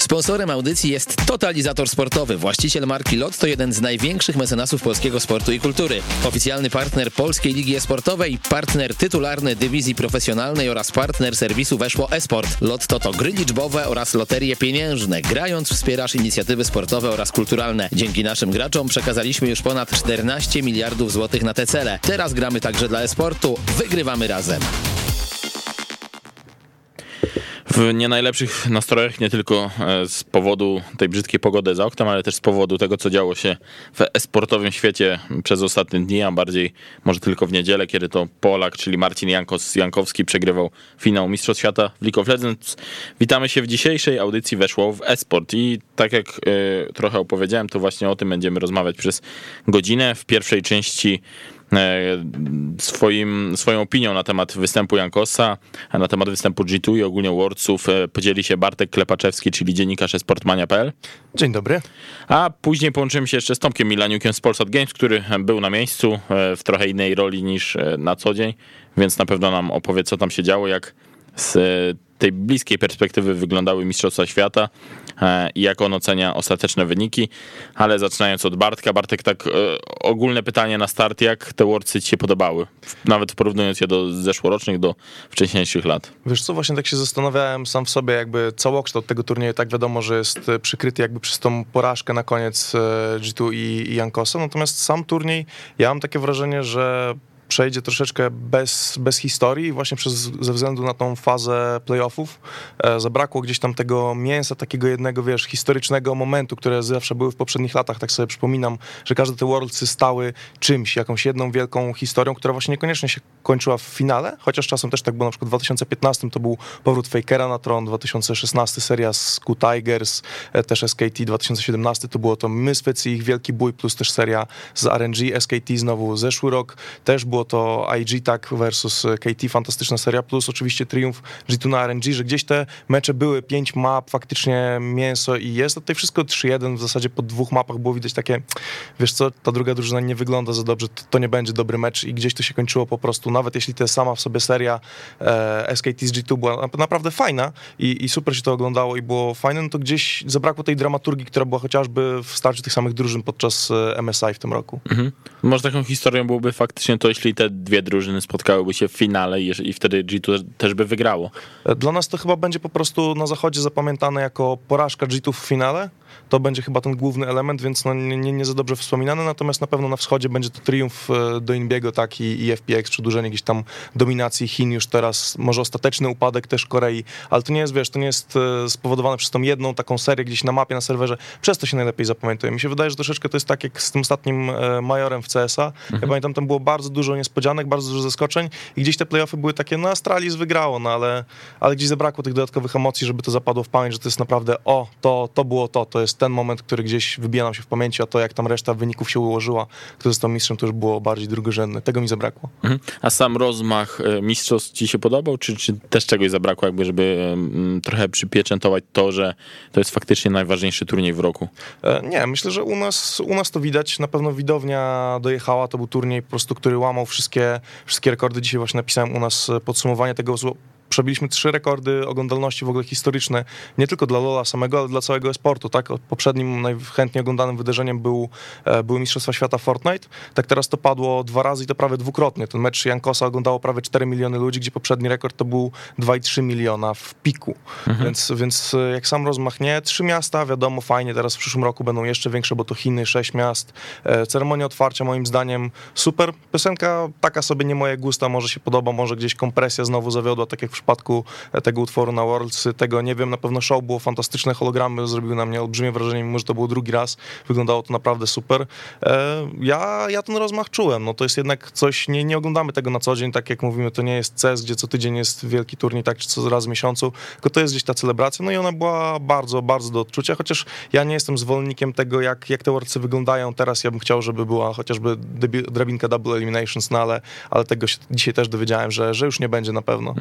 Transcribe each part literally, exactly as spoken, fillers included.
Sponsorem audycji jest Totalizator Sportowy. Właściciel marki LOT to jeden z największych mecenasów polskiego sportu i kultury. Oficjalny partner Polskiej Ligi Esportowej, partner tytularny dywizji profesjonalnej oraz partner serwisu Weszło eSport. LOT to to gry liczbowe oraz loterie pieniężne. Grając wspierasz inicjatywy sportowe oraz kulturalne. Dzięki naszym graczom przekazaliśmy już ponad czternaście miliardów złotych na te cele. Teraz gramy także dla esportu. Wygrywamy razem. W nie najlepszych nastrojach, nie tylko z powodu tej brzydkiej pogody za oknem, ale też z powodu tego, co działo się w e-sportowym świecie przez ostatnie dni, a bardziej może tylko w niedzielę, kiedy to Polak, czyli Marcin Jankos-Jankowski przegrywał finał Mistrzostw Świata w League of Legends. Witamy się w dzisiejszej audycji Weszło w e-sport i tak jak y, trochę opowiedziałem, to właśnie o tym będziemy rozmawiać przez godzinę. W pierwszej części Swoim, swoją opinią na temat występu Jankosa, na temat występu G dwa i ogólnie Worldsów podzieli się Bartek Klepaczewski, czyli dziennikarz esportmania kropka p l. Dzień dobry. A później połączymy się jeszcze z Tomkiem Milaniukiem z Polsat Games, który był na miejscu w trochę innej roli niż na co dzień, więc na pewno nam opowie, co tam się działo, jak z tej bliskiej perspektywy wyglądały Mistrzostwa Świata i jak on ocenia ostateczne wyniki, ale zaczynając od Bartka. Bartek, tak ogólne pytanie na start, jak te Worldsy ci się podobały? Nawet porównując je do zeszłorocznych, do wcześniejszych lat. Wiesz co, właśnie tak się zastanawiałem sam w sobie, jakby całokształt tego turnieju, tak wiadomo, że jest przykryty jakby przez tą porażkę na koniec G dwa i, i Jankosa, natomiast sam turniej, ja mam takie wrażenie, że przejdzie troszeczkę bez, bez historii właśnie przez, ze względu na tą fazę playoffów. E, zabrakło gdzieś tam tego mięsa, takiego jednego, wiesz, historycznego momentu, które zawsze były w poprzednich latach. Tak sobie przypominam, że każde te Worldsy stały czymś, jakąś jedną wielką historią, która właśnie niekoniecznie się kończyła w finale, chociaż czasem też tak było. Na przykład w dwa tysiące piętnastym to był powrót Fakera na tron, dwa tysiące szesnastym seria z Q Tigers, e, też S K T, dwa tysiące siedemnastym to było to Misfits i ich wielki bój, plus też seria z R N G, S K T znowu zeszły rok, też było to I G tak versus K T, fantastyczna seria, plus oczywiście triumf G dwa na R N G, że gdzieś te mecze były, pięć map, faktycznie mięso i jest, a tutaj wszystko trzy jeden, w zasadzie po dwóch mapach było widać takie, wiesz co, ta druga drużyna nie wygląda za dobrze, to, to nie będzie dobry mecz i gdzieś to się kończyło po prostu, nawet jeśli to sama w sobie seria e, S K T z G dwa była naprawdę fajna i, i super się to oglądało i było fajne, no to gdzieś zabrakło tej dramaturgii, która była chociażby w starciu tych samych drużyn podczas M S I w tym roku. Mhm. Może taką historią byłoby faktycznie to, jeśli te dwie drużyny spotkałyby się w finale i, i wtedy G dwa też by wygrało. Dla nas to chyba będzie po prostu na zachodzie zapamiętane jako porażka G dwa w finale. To będzie chyba ten główny element, więc no nie, nie, nie za dobrze wspominane, natomiast na pewno na wschodzie będzie to triumf do Inbiego, tak, i, i F P X, przedłużenie gdzieś tam dominacji Chin już teraz, może ostateczny upadek też Korei, ale to nie jest, wiesz, to nie jest spowodowane przez tą jedną taką serię gdzieś na mapie, na serwerze, przez to się najlepiej zapamiętuje. Mi się wydaje, że troszeczkę to jest tak jak z tym ostatnim Majorem w C S a. Mhm. Ja pamiętam, tam było bardzo dużo niespodzianek, bardzo dużo zaskoczeń i gdzieś te playoffy były takie, no Astralis wygrało, no ale, ale gdzieś zabrakło tych dodatkowych emocji, żeby to zapadło w pamięć, że to jest naprawdę, o, to, to było to, to jest ten moment, który gdzieś wybija nam się w pamięci, a to jak tam reszta wyników się ułożyła, kto został mistrzem, to już było bardziej drugorzędne. Tego mi zabrakło. Mhm. A sam rozmach mistrzostw ci się podobał, czy, czy też czegoś zabrakło, jakby, żeby um, trochę przypieczętować to, że to jest faktycznie najważniejszy turniej w roku? E, nie, myślę, że u nas, u nas to widać. Na pewno widownia dojechała, to był turniej po prostu, który łamał wszystkie, wszystkie rekordy. Dzisiaj właśnie napisałem u nas podsumowanie tego. Przebiliśmy trzy rekordy oglądalności w ogóle historyczne, nie tylko dla LoL'a samego, ale dla całego e-sportu, tak? Poprzednim najchętniej oglądanym wydarzeniem był, były Mistrzostwa Świata Fortnite, tak teraz to padło dwa razy i to prawie dwukrotnie. Ten mecz Jankosa oglądało prawie cztery miliony ludzi, gdzie poprzedni rekord to był dwa i trzy miliona w piku, mhm. więc, więc jak sam rozmach, nie, trzy miasta, wiadomo, fajnie, teraz w przyszłym roku będą jeszcze większe, bo to Chiny, sześć miast. Ceremonia otwarcia moim zdaniem super, piosenka taka sobie nie moje gusta, może się podoba, może gdzieś kompresja znowu zawiodła, tak jak w przypadku tego utworu na Worlds, tego nie wiem, na pewno show było fantastyczne, hologramy zrobiły na mnie olbrzymie wrażenie, mimo że to było drugi raz, wyglądało to naprawdę super. Ja, ja ten rozmach czułem, no to jest jednak coś, nie, nie oglądamy tego na co dzień, tak jak mówimy, to nie jest C E S, gdzie co tydzień jest wielki turniej, tak, czy co raz w miesiącu, tylko to jest gdzieś ta celebracja, no i ona była bardzo, bardzo do odczucia, chociaż ja nie jestem zwolennikiem tego, jak, jak te Worldsy wyglądają teraz, ja bym chciał, żeby była chociażby drabinka Double Eliminations, no ale, ale tego się dzisiaj też dowiedziałem, że, że już nie będzie na pewno. Mhm.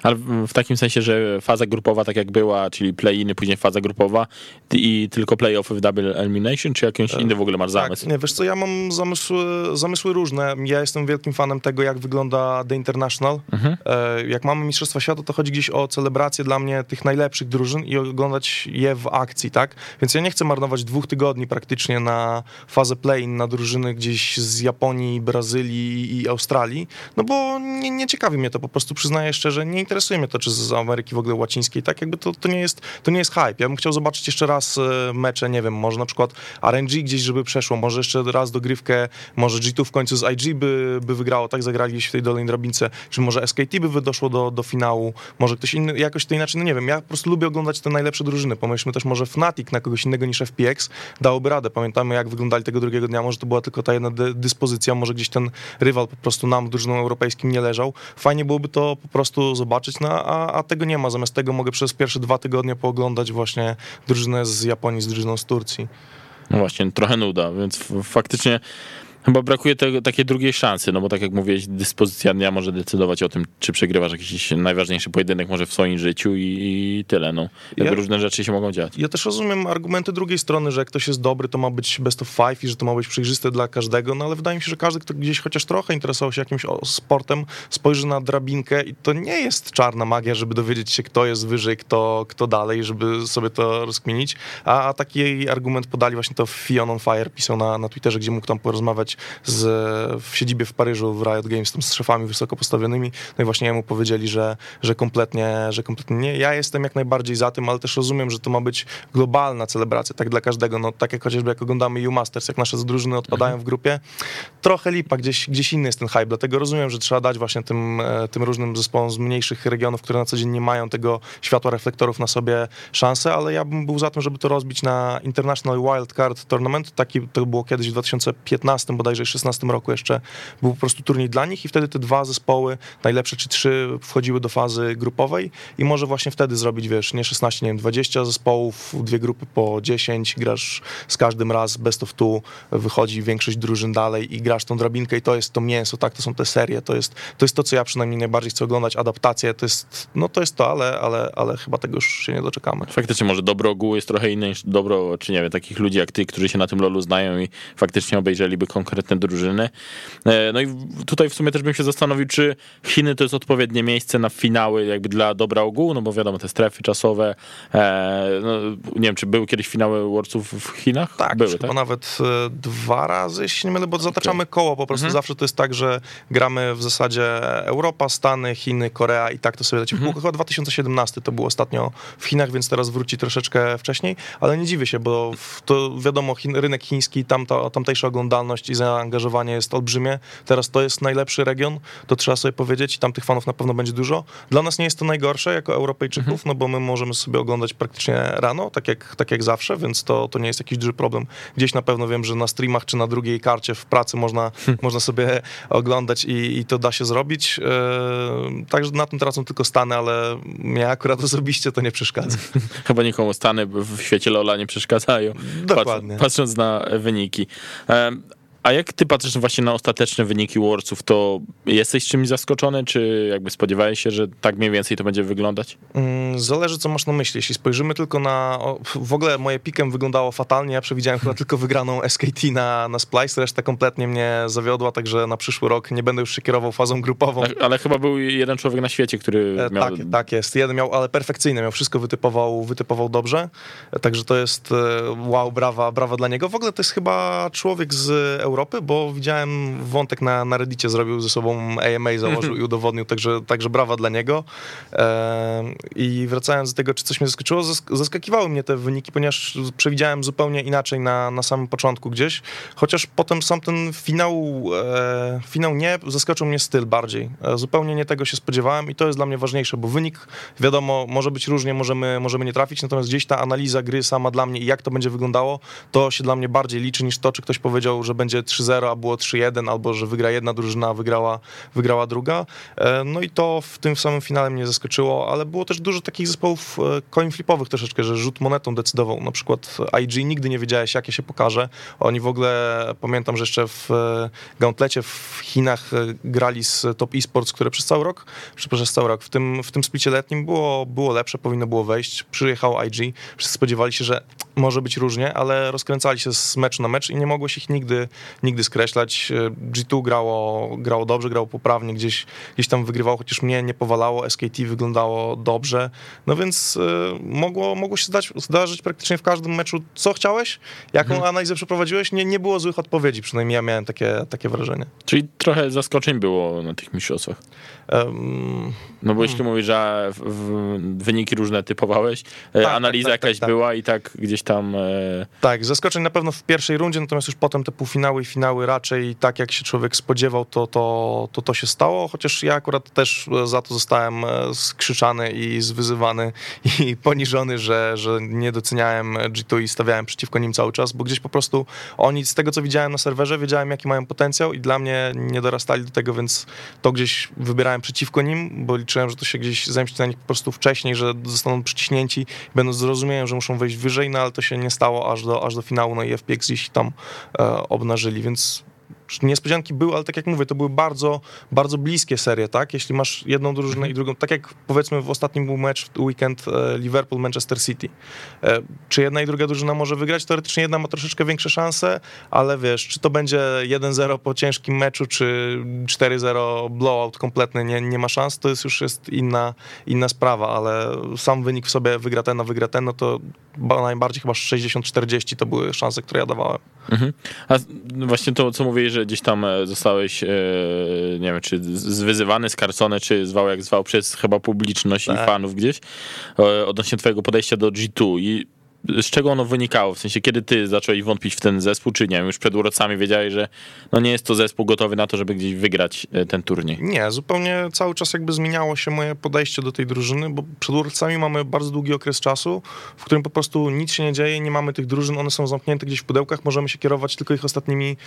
Ale w takim sensie, że faza grupowa tak jak była, czyli play-iny, później faza grupowa i tylko play-offy w double elimination, czy jakąś inny w ogóle masz zamysł? Tak, nie, wiesz co, ja mam zamysły, zamysły różne. Ja jestem wielkim fanem tego, jak wygląda The International. Mhm. Jak mamy Mistrzostwa Świata, to chodzi gdzieś o celebrację dla mnie tych najlepszych drużyn i oglądać je w akcji, tak? Więc ja nie chcę marnować dwóch tygodni praktycznie na fazę play-in, na drużyny gdzieś z Japonii, Brazylii i Australii, no bo nie, nie ciekawi mnie to, po prostu przyznaję szczerze, nie interesuje mnie to, czy z Ameryki w ogóle łacińskiej, tak? Jakby to, to, nie jest, to nie jest hype. Ja bym chciał zobaczyć jeszcze raz mecze, nie wiem, może na przykład R N G gdzieś, żeby przeszło, może jeszcze raz dogrywkę, może G dwa w końcu z I G by, by wygrało, tak zagrali gdzieś w tej dolnej drabince, czy może S K T by doszło do, do finału, może ktoś inny, jakoś to inaczej, no nie wiem, ja po prostu lubię oglądać te najlepsze drużyny, pomyślmy też może Fnatic na kogoś innego niż F P X dałoby radę, pamiętamy jak wyglądali tego drugiego dnia, może to była tylko ta jedna dy- dyspozycja, może gdzieś ten rywal po prostu nam, drużynom europejskim nie leżał, fajnie byłoby to po prostu zobaczyć, no a, a tego nie ma, zamiast tego mogę przez pierwsze dwa tygodnie pooglądać właśnie drużynę z Japonii, z drużyną z Turcji. No właśnie, trochę nuda, więc f- faktycznie chyba brakuje tego, takiej drugiej szansy, no bo tak jak mówiłeś, dyspozycja dnia może decydować o tym, czy przegrywasz jakiś najważniejszy pojedynek może w swoim życiu i, i tyle, no. Jakby ja, różne rzeczy się mogą dziać. Ja też rozumiem argumenty drugiej strony, że jak ktoś jest dobry, to ma być best of five i że to ma być przejrzyste dla każdego, no ale wydaje mi się, że każdy, kto gdzieś chociaż trochę interesował się jakimś sportem, spojrzy na drabinkę i to nie jest czarna magia, żeby dowiedzieć się, kto jest wyżej, kto, kto dalej, żeby sobie to rozkminić, a, a taki argument podali właśnie to Fion on Fire, pisał na, na Twitterze, gdzie mógł tam porozmawiać Z, w siedzibie w Paryżu, w Riot Games, tam z szefami wysoko postawionymi, no i właśnie jemu powiedzieli, że, że kompletnie, że kompletnie nie. Ja jestem jak najbardziej za tym, ale też rozumiem, że to ma być globalna celebracja, tak dla każdego, no tak jak chociażby jak oglądamy U Masters, jak nasze drużyny odpadają mhm. w grupie, trochę lipa, gdzieś, gdzieś inny jest ten hype, dlatego rozumiem, że trzeba dać właśnie tym, tym różnym zespołom z mniejszych regionów, które na co dzień nie mają tego światła reflektorów na sobie szansę, ale ja bym był za tym, żeby to rozbić na International Wildcard Tournament, taki to było kiedyś w dwa tysiące piętnastym bodajże w szesnastym roku jeszcze był po prostu turniej dla nich i wtedy te dwa zespoły, najlepsze czy trzy, wchodziły do fazy grupowej i może właśnie wtedy zrobić, wiesz, nie szesnaście, nie wiem, dwadzieścia zespołów, dwie grupy po dziesięć, grasz z każdym raz best of two, wychodzi większość drużyn dalej i grasz tą drabinkę i to jest to mięso, tak, to są te serie, to jest to, jest to co ja przynajmniej najbardziej chcę oglądać, adaptacje, to jest, no to jest to, ale, ale, ale chyba tego już się nie doczekamy. Faktycznie może dobro ogółu jest trochę inne niż dobro, czy nie wiem, takich ludzi jak ty, którzy się na tym lolu znają i faktycznie obejrzeliby konkretne drużyny. No i tutaj w sumie też bym się zastanowił, czy Chiny to jest odpowiednie miejsce na finały jakby dla dobra ogółu, no bo wiadomo, te strefy czasowe, no, nie wiem, czy były kiedyś finały Worldsów w Chinach? Tak, były, tak? Nawet e, dwa razy, jeśli nie mylę, bo zataczamy okay. koło, po prostu mhm. zawsze to jest tak, że gramy w zasadzie Europa, Stany, Chiny, Korea i tak to sobie leci. Mhm. Chyba dwa tysiące siedemnasty to było ostatnio w Chinach, więc teraz wróci troszeczkę wcześniej, ale nie dziwię się, bo to wiadomo, Chin, rynek chiński, tamta, tamtejsza oglądalność i zaangażowanie jest olbrzymie. Teraz to jest najlepszy region, to trzeba sobie powiedzieć i tam tych fanów na pewno będzie dużo. Dla nas nie jest to najgorsze jako Europejczyków, mhm. no bo my możemy sobie oglądać praktycznie rano, tak jak, tak jak zawsze, więc to, to nie jest jakiś duży problem. Gdzieś na pewno wiem, że na streamach czy na drugiej karcie w pracy można, hmm. można sobie oglądać i, i to da się zrobić. Yy, także na tym tracą tylko Stany, ale mnie akurat osobiście to nie przeszkadza. Chyba nikomu Stany w świecie LoL'a nie przeszkadzają. Dokładnie. Patrz, patrząc na wyniki. Um, A jak ty patrzysz właśnie na ostateczne wyniki Worldsów, to jesteś czymś zaskoczony, czy jakby spodziewałeś się, że tak mniej więcej to będzie wyglądać? Zależy, co masz na myśli. Jeśli spojrzymy tylko na... W ogóle moje pikem wyglądało fatalnie, ja przewidziałem chyba tylko wygraną S K T na, na Splice, reszta kompletnie mnie zawiodła, także na przyszły rok nie będę już się kierował fazą grupową. Ale, ale chyba był jeden człowiek na świecie, który e, miał... Tak, tak jest. Jeden miał, ale perfekcyjnie, miał wszystko wytypował, wytypował dobrze, także to jest wow, brawa, brawa dla niego. W ogóle to jest chyba człowiek z Europy, bo widziałem wątek na, na Reddicie, zrobił ze sobą A M A, założył i udowodnił, także, także brawa dla niego. E, I wracając do tego, czy coś mnie zaskoczyło, zaskakiwały mnie te wyniki, ponieważ przewidziałem zupełnie inaczej na, na samym początku gdzieś, chociaż potem sam ten finał, e, finał nie, zaskoczył mnie styl bardziej. E, zupełnie nie tego się spodziewałem i to jest dla mnie ważniejsze, bo wynik, wiadomo, może być różnie, możemy, możemy nie trafić, natomiast gdzieś ta analiza gry sama dla mnie i jak to będzie wyglądało, to się dla mnie bardziej liczy niż to, czy ktoś powiedział, że będzie trzy zero, a było trzy jeden, albo że wygra jedna drużyna, a wygrała, wygrała druga. No i to w tym samym finale mnie zaskoczyło, ale było też dużo takich zespołów coin flipowych troszeczkę, że rzut monetą decydował. Na przykład I G nigdy nie wiedziałeś, jakie się pokaże. Oni w ogóle, pamiętam, że jeszcze w Gauntlecie w Chinach grali z Top Esports, które przez cały rok, przez cały rok, w tym, w tym splicie letnim było, było lepsze, powinno było wejść. Przyjechał I G, wszyscy spodziewali się, że może być różnie, ale rozkręcali się z meczu na mecz i nie mogło się ich nigdy, nigdy skreślać. G dwa grało, grało dobrze, grało poprawnie, gdzieś, gdzieś tam wygrywało, chociaż mnie nie powalało, S K T wyglądało dobrze, no więc y, mogło, mogło się zdać, zdarzyć praktycznie w każdym meczu, co chciałeś, jaką hmm. analizę przeprowadziłeś, nie, nie było złych odpowiedzi, przynajmniej ja miałem takie, takie wrażenie. Czyli trochę zaskoczeń było na tych mistrzostwach. Um, no bo jeśli hmm. mówisz, że w, w, wyniki różne typowałeś, tak, analiza tak, tak, jakaś tak, tak. była i tak gdzieś tam... E... Tak, zaskoczeń na pewno w pierwszej rundzie, natomiast już potem te półfinały i finały raczej tak jak się człowiek spodziewał, to to, to, to się stało, chociaż ja akurat też za to zostałem skrzyczany i zwyzywany i poniżony, że, że nie doceniałem G dwa i stawiałem przeciwko nim cały czas, bo gdzieś po prostu oni, z tego co widziałem na serwerze, wiedziałem jaki mają potencjał i dla mnie nie dorastali do tego, więc to gdzieś wybierałem przeciwko nim, bo liczyłem, że to się gdzieś zemści na nich po prostu wcześniej, że zostaną przyciśnięci, będą zrozumiałem, że muszą wejść wyżej, no ale to się nie stało aż do, aż do finału, no i F P X gdzieś tam e, obnażyli, więc niespodzianki były, ale tak jak mówię, to były bardzo, bardzo bliskie serie, tak? Jeśli masz jedną drużynę i drugą, tak jak powiedzmy w ostatnim był mecz w weekend e, Liverpool-Manchester City. E, czy jedna i druga drużyna może wygrać? Teoretycznie jedna ma troszeczkę większe szanse, ale wiesz, czy to będzie jeden zero po ciężkim meczu, czy cztery zero blowout kompletny, nie, nie ma szans, to jest już jest inna, inna sprawa, ale sam wynik w sobie wygra ten, a wygra ten, no to najbardziej chyba sześćdziesiąt czterdzieści to były szanse, które ja dawałem. Mhm. A właśnie to, co mówiłeś, że gdzieś tam zostałeś, e, nie wiem, czy zwyzywany, skarcony, czy zwał jak zwał przez chyba publiczność tak. i fanów gdzieś, e, odnośnie twojego podejścia do G dwa i z czego ono wynikało? W sensie, kiedy ty zacząłeś wątpić w ten zespół, czy nie wiem, już przed urocami wiedziałeś, że no nie jest to zespół gotowy na to, żeby gdzieś wygrać ten turniej? Nie, zupełnie cały czas jakby zmieniało się moje podejście do tej drużyny, bo przed urocami mamy bardzo długi okres czasu, w którym po prostu nic się nie dzieje, nie mamy tych drużyn, one są zamknięte gdzieś w pudełkach, możemy się kierować tylko ich ostatnimi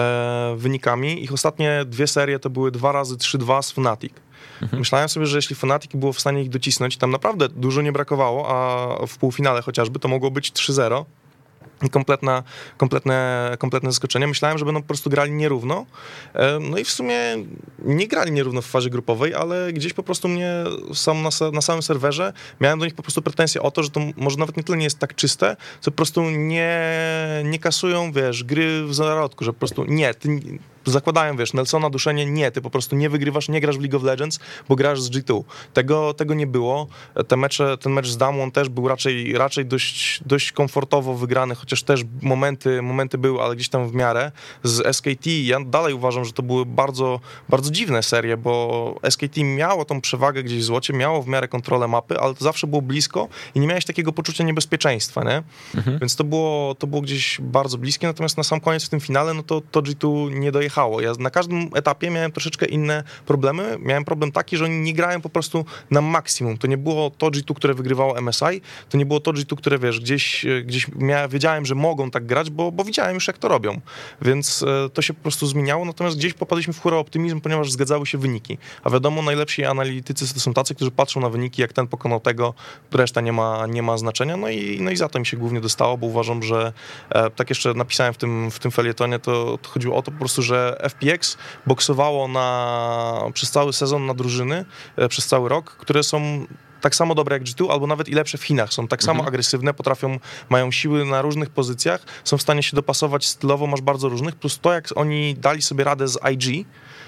e, wynikami. Ich ostatnie dwie serie to były dwa razy trzy dwa z Fnatic. Mhm. Myślałem sobie, że jeśli Fnatic było w stanie ich docisnąć, tam naprawdę dużo nie brakowało, a w półfinale chociażby to mogło być trzy zero. I kompletna, kompletne, kompletne zaskoczenie. Myślałem, że będą po prostu grali nierówno. No i w sumie nie grali nierówno w fazie grupowej, ale gdzieś po prostu mnie sam na, na samym serwerze miałem do nich po prostu pretensje o to, że to może nawet nie tyle nie jest tak czyste, co po prostu nie, nie kasują, wiesz, gry w zarodku, że po prostu nie, ty zakładają, wiesz, Nelsona duszenie, nie, ty po prostu nie wygrywasz, nie grasz w League of Legends, bo grasz z G dwa. Tego, tego nie było. Te mecze, ten mecz z Damwon też był raczej, raczej dość, dość komfortowo wygrany, chociaż też momenty, momenty były, ale gdzieś tam w miarę. Z S K T ja dalej uważam, że to były bardzo, bardzo dziwne serie, bo S K T miało tą przewagę gdzieś w złocie, miało w miarę kontrolę mapy, ale to zawsze było blisko i nie miałeś takiego poczucia niebezpieczeństwa, nie? Mhm. Więc to było, to było gdzieś bardzo bliskie, natomiast na sam koniec w tym finale, no to, to G dwa nie dojechało. Ja na każdym etapie miałem troszeczkę inne problemy. Miałem problem taki, że oni nie grają po prostu na maksimum. To nie było to G dwa, które wygrywało M S I, to nie było to G dwa, które wiesz, gdzieś, gdzieś miałem, wiedziałem, że mogą tak grać, bo, bo widziałem już jak to robią. Więc e, to się po prostu zmieniało, natomiast gdzieś popadliśmy w hura optymizm, ponieważ zgadzały się wyniki. A wiadomo, najlepsi analitycy to są tacy, którzy patrzą na wyniki, jak ten pokonał tego, reszta nie ma, nie ma znaczenia. No i, no i za to mi się głównie dostało, bo uważam, że e, tak jeszcze napisałem w tym, w tym felietonie, to, to chodziło o to po prostu, że F P X boksowało na, przez cały sezon na drużyny, e, przez cały rok, które są tak samo dobre jak G dwa, albo nawet i lepsze w Chinach. Są tak samo mhm. agresywne, potrafią, mają siły na różnych pozycjach, są w stanie się dopasować stylowo, masz bardzo różnych, plus to, jak oni dali sobie radę z I G,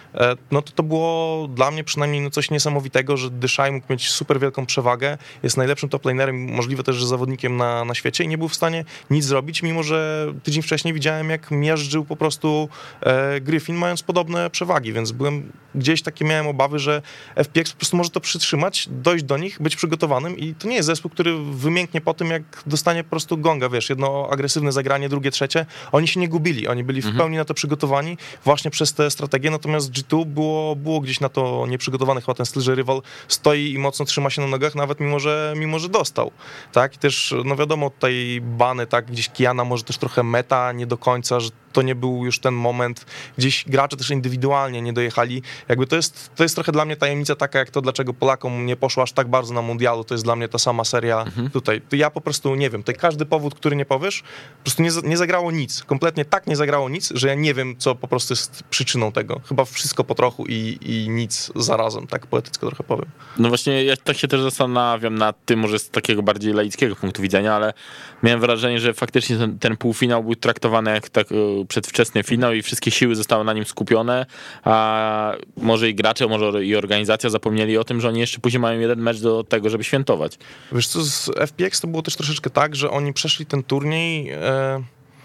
no to to było dla mnie przynajmniej no coś niesamowitego, że Dyszaj mógł mieć super wielką przewagę, jest najlepszym top lanerem, możliwe też, że zawodnikiem na, na świecie i nie był w stanie nic zrobić, mimo że tydzień wcześniej widziałem, jak miażdżył po prostu e, Griffin, mając podobne przewagi, więc byłem gdzieś takie miałem obawy, że F P X po prostu może to przytrzymać, dojść do nich, być przygotowanym i to nie jest zespół, który wymięknie po tym, jak dostanie po prostu gonga, wiesz, jedno agresywne zagranie, drugie, trzecie. Oni się nie gubili, oni byli w mhm. pełni na to przygotowani właśnie przez te strategie, natomiast G dwa było, było gdzieś na to nieprzygotowany chyba ten styl, że rywal stoi i mocno trzyma się na nogach, nawet mimo, że, mimo, że dostał, tak, i też, no wiadomo, tutaj bany, tak, gdzieś Kiana może też trochę meta, nie do końca, że to nie był już ten moment, gdzieś gracze też indywidualnie nie dojechali, jakby to jest, to jest trochę dla mnie tajemnica taka, jak to, dlaczego Polakom nie poszło aż tak bardzo na mundialu, to jest dla mnie ta sama seria mhm. tutaj, to ja po prostu nie wiem, tutaj każdy powód, który nie powiesz, po prostu nie, nie zagrało nic, kompletnie tak nie zagrało nic, że ja nie wiem, co po prostu jest przyczyną tego, chyba wszystko po trochu i, i nic zarazem, tak poetycko trochę powiem. No właśnie, ja tak się też zastanawiam nad tym, może z takiego bardziej laickiego punktu widzenia, ale miałem wrażenie, że faktycznie ten, ten półfinał był traktowany jak tak przedwczesny finał i wszystkie siły zostały na nim skupione, a może i gracze, może i organizacja zapomnieli o tym, że oni jeszcze później mają jeden mecz do tego, żeby świętować. Wiesz co, z F P X to było też troszeczkę tak, że oni przeszli ten turniej e,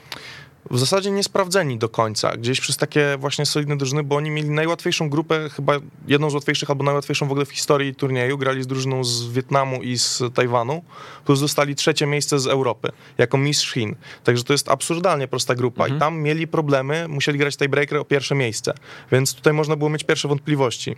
w zasadzie niesprawdzeni do końca, gdzieś przez takie właśnie solidne drużyny, bo oni mieli najłatwiejszą grupę, chyba jedną z łatwiejszych albo najłatwiejszą w ogóle w historii turnieju, grali z drużyną z Wietnamu i z Tajwanu, plus dostali trzecie miejsce z Europy, jako mistrz Chin, także to jest absurdalnie prosta grupa mhm. i tam mieli problemy, musieli grać tiebreaker o pierwsze miejsce, więc tutaj można było mieć pierwsze wątpliwości.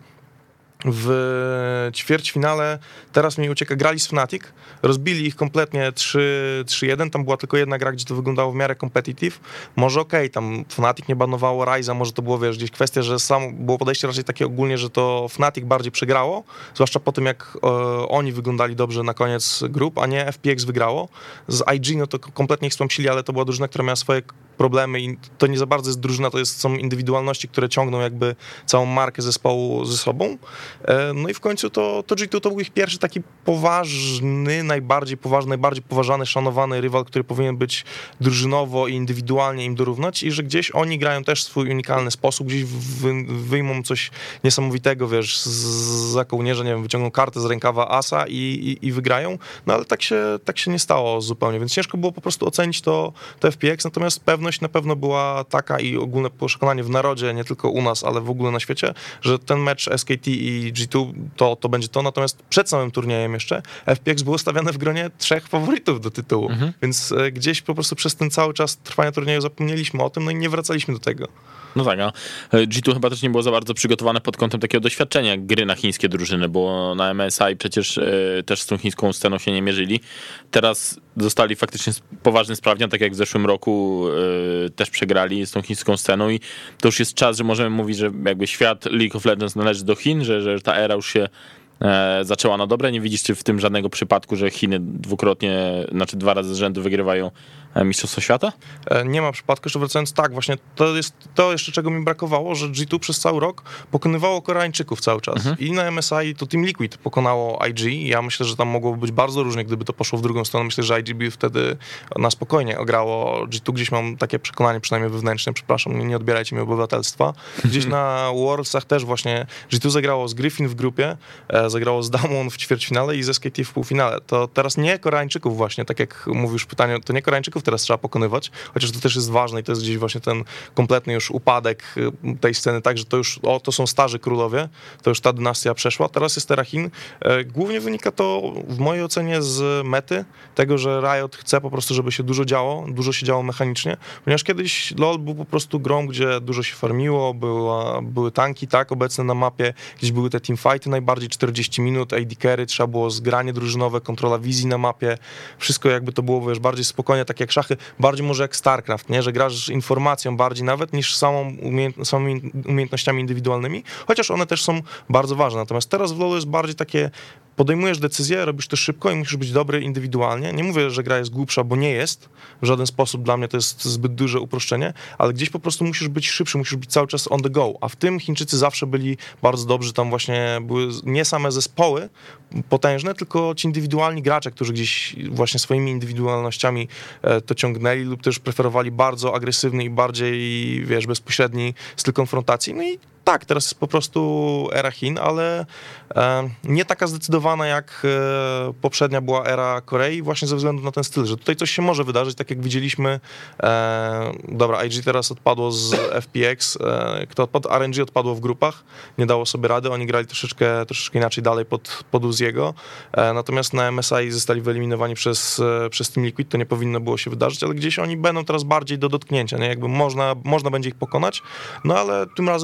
W ćwierćfinale, teraz mi ucieka, grali z Fnatic, rozbili ich kompletnie trzy jeden, tam była tylko jedna gra, gdzie to wyglądało w miarę competitive, może okej, okay, tam Fnatic nie banowało Ryza, może to było, wiesz, gdzieś kwestia, że sam było podejście raczej takie ogólnie, że to Fnatic bardziej przegrało, zwłaszcza po tym, jak e, oni wyglądali dobrze na koniec grup, a nie F P X wygrało. Z I G, no to kompletnie ich stłamsili, ale to była drużyna, która miała swoje problemy i to nie za bardzo jest drużyna, to jest, są indywidualności, które ciągną jakby całą markę zespołu ze sobą. No i w końcu to, to G dwa to był ich pierwszy taki poważny, najbardziej poważny, najbardziej poważany, szanowany rywal, który powinien być drużynowo i indywidualnie im dorównać i że gdzieś oni grają też w swój unikalny sposób, gdzieś wy, wyjmą coś niesamowitego, wiesz, za kołnierza, nie wiem, wyciągną kartę z rękawa asa i, i, i wygrają, no ale tak się, tak się nie stało zupełnie, więc ciężko było po prostu ocenić to, to F P X, natomiast pewność na pewno była taka i ogólne przekonanie w narodzie, nie tylko u nas, ale w ogóle na świecie, że ten mecz S K T i G dwa to, to będzie to, natomiast przed samym turniejem jeszcze F P X było stawiane w gronie trzech faworytów do tytułu, mhm. więc e, gdzieś po prostu przez ten cały czas trwania turnieju zapomnieliśmy o tym, no i nie wracaliśmy do tego. No tak, a G dwa chyba też nie było za bardzo przygotowane pod kątem takiego doświadczenia gry na chińskie drużyny, bo na M S I przecież y, też z tą chińską sceną się nie mierzyli. Teraz zostali faktycznie poważny sprawdzian, tak jak w zeszłym roku y, też przegrali z tą chińską sceną i to już jest czas, że możemy mówić, że jakby świat League of Legends należy do Chin, że, że ta era już się e, zaczęła na dobre. Nie widzisz w tym żadnego przypadku, że Chiny dwukrotnie, znaczy dwa razy z rzędu wygrywają Mistrzostwo Świata? Nie ma przypadku, jeszcze wracając, tak, właśnie to jest to jeszcze, czego mi brakowało, że G dwa przez cały rok pokonywało Koreańczyków cały czas. Mhm. I na M S I to Team Liquid pokonało I G. Ja myślę, że tam mogłoby być bardzo różnie, gdyby to poszło w drugą stronę. Myślę, że I G by wtedy na spokojnie ograło G dwa. Gdzieś mam takie przekonanie, przynajmniej wewnętrzne, przepraszam, nie, nie odbierajcie mi obywatelstwa. Gdzieś na Worldsach też właśnie G dwa zagrało z Griffin w grupie, e, zagrało z Damwon w ćwierćfinale i z S K T w półfinale. To teraz nie Koreańczyków właśnie, tak jak mówisz w pytaniu, to nie Koreańczyków teraz trzeba pokonywać, chociaż to też jest ważne i to jest gdzieś właśnie ten kompletny już upadek tej sceny, tak, że to już, o, to są starzy królowie, to już ta dynastia przeszła, teraz jest era Chin. Głównie wynika to w mojej ocenie z mety, tego, że Riot chce po prostu, żeby się dużo działo, dużo się działo mechanicznie, ponieważ kiedyś LoL był po prostu grą, gdzie dużo się farmiło, była, były tanki, tak, obecne na mapie, gdzieś były te teamfighty najbardziej, czterdzieści minut, A D carry, trzeba było zgranie drużynowe, kontrola wizji na mapie, wszystko jakby to było, wiesz, bardziej spokojnie, tak jak szachy, bardziej może jak StarCraft, nie? Że grasz informacją bardziej nawet niż samą umiejęt- samymi umiejętnościami indywidualnymi, chociaż one też są bardzo ważne. Natomiast teraz w LoLu jest bardziej takie, podejmujesz decyzję, robisz to szybko i musisz być dobry indywidualnie. Nie mówię, że gra jest głupsza, bo nie jest. W żaden sposób dla mnie to jest zbyt duże uproszczenie, ale gdzieś po prostu musisz być szybszy, musisz być cały czas on the go. A w tym Chińczycy zawsze byli bardzo dobrzy. Tam właśnie były nie same zespoły potężne, tylko ci indywidualni gracze, którzy gdzieś właśnie swoimi indywidualnościami to ciągnęli lub też preferowali bardzo agresywny i bardziej, wiesz, bezpośredni styl konfrontacji. No i tak, teraz jest po prostu era Chin, ale e, nie taka zdecydowana jak e, poprzednia była era Korei, właśnie ze względu na ten styl, że tutaj coś się może wydarzyć, tak jak widzieliśmy. E, dobra, I G teraz odpadło z F P X, e, kto odpadł? R N G odpadło w grupach, nie dało sobie rady, oni grali troszeczkę, troszeczkę inaczej dalej pod, pod Uziego, e, natomiast na M S I zostali wyeliminowani przez, e, przez Team Liquid, to nie powinno było się wydarzyć, ale gdzieś oni będą teraz bardziej do dotknięcia, nie? Jakby można, można będzie ich pokonać, no ale tym razem po prostu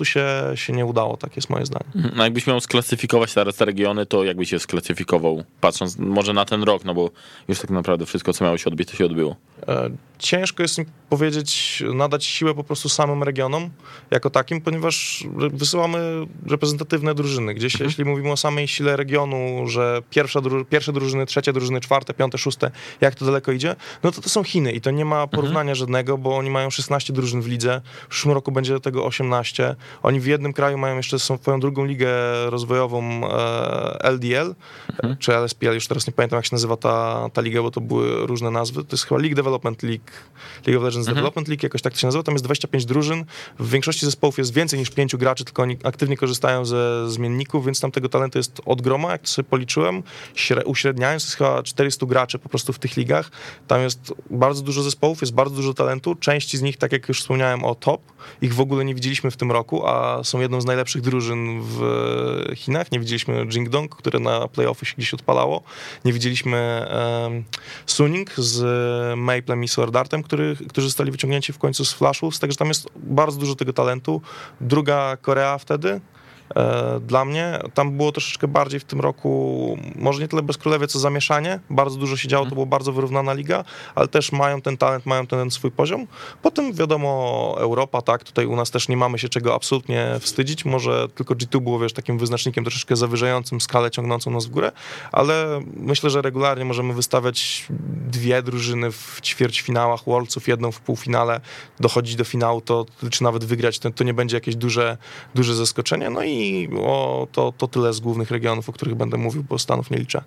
się, się nie udało, tak jest moje zdanie. No jakbyś miał sklasyfikować teraz te regiony, to jakbyś je sklasyfikował, patrząc może na ten rok, no bo już tak naprawdę wszystko, co miało się odbyć, to się odbyło. Ciężko jest mi powiedzieć, nadać siłę po prostu samym regionom jako takim, ponieważ wysyłamy reprezentatywne drużyny. Gdzieś mhm. jeśli mówimy o samej sile regionu, że pierwsza, pierwsze drużyny, trzecie drużyny, czwarte, piąte, szóste, jak to daleko idzie, no to to są Chiny i to nie ma porównania mhm. żadnego, bo oni mają szesnaście drużyn w lidze, w przyszłym roku będzie do tego osiemnaście. Oni w jednym kraju mają jeszcze swoją drugą ligę rozwojową L D L, mhm. czy L S P L, już teraz nie pamiętam jak się nazywa ta, ta liga, bo to były różne nazwy. To jest chyba League Development League, League of Legends mhm. Development League, jakoś tak to się nazywa. Tam jest dwadzieścia pięć drużyn. W większości zespołów jest więcej niż pięciu graczy, tylko oni aktywnie korzystają ze zmienników, więc tam tego talentu jest od groma, jak to sobie policzyłem, uśredniając, jest chyba czterystu graczy po prostu w tych ligach. Tam jest bardzo dużo zespołów, jest bardzo dużo talentu. Części z nich, tak jak już wspomniałem o top, ich w ogóle nie widzieliśmy w tym roku, a są jedną z najlepszych drużyn w Chinach. Nie widzieliśmy Jingdong, które na playoffy się gdzieś odpalało. Nie widzieliśmy um, Suning z Maplem i Swordartem, który, którzy zostali wyciągnięci w końcu z Flashwolves, także tam jest bardzo dużo tego talentu. Druga Korea wtedy, e, dla mnie, tam było troszeczkę bardziej w tym roku, może nie tyle bezkrólewie, co zamieszanie, bardzo dużo się działo, to była bardzo wyrównana liga, ale też mają ten talent, mają ten swój poziom. Potem wiadomo Europa, tak, tutaj u nas też nie mamy się czego absolutnie wstydzić, może tylko G two było, wiesz, takim wyznacznikiem troszeczkę zawyżającym skalę, ciągnącą nas w górę, ale myślę, że regularnie możemy wystawiać dwie drużyny w ćwierćfinałach Worldsów, jedną w półfinale, dochodzić do finału, to, czy nawet wygrać, to, to nie będzie jakieś duże, duże zaskoczenie. No i o, to, to tyle z głównych regionów, o których będę mówił, bo Stanów nie liczę.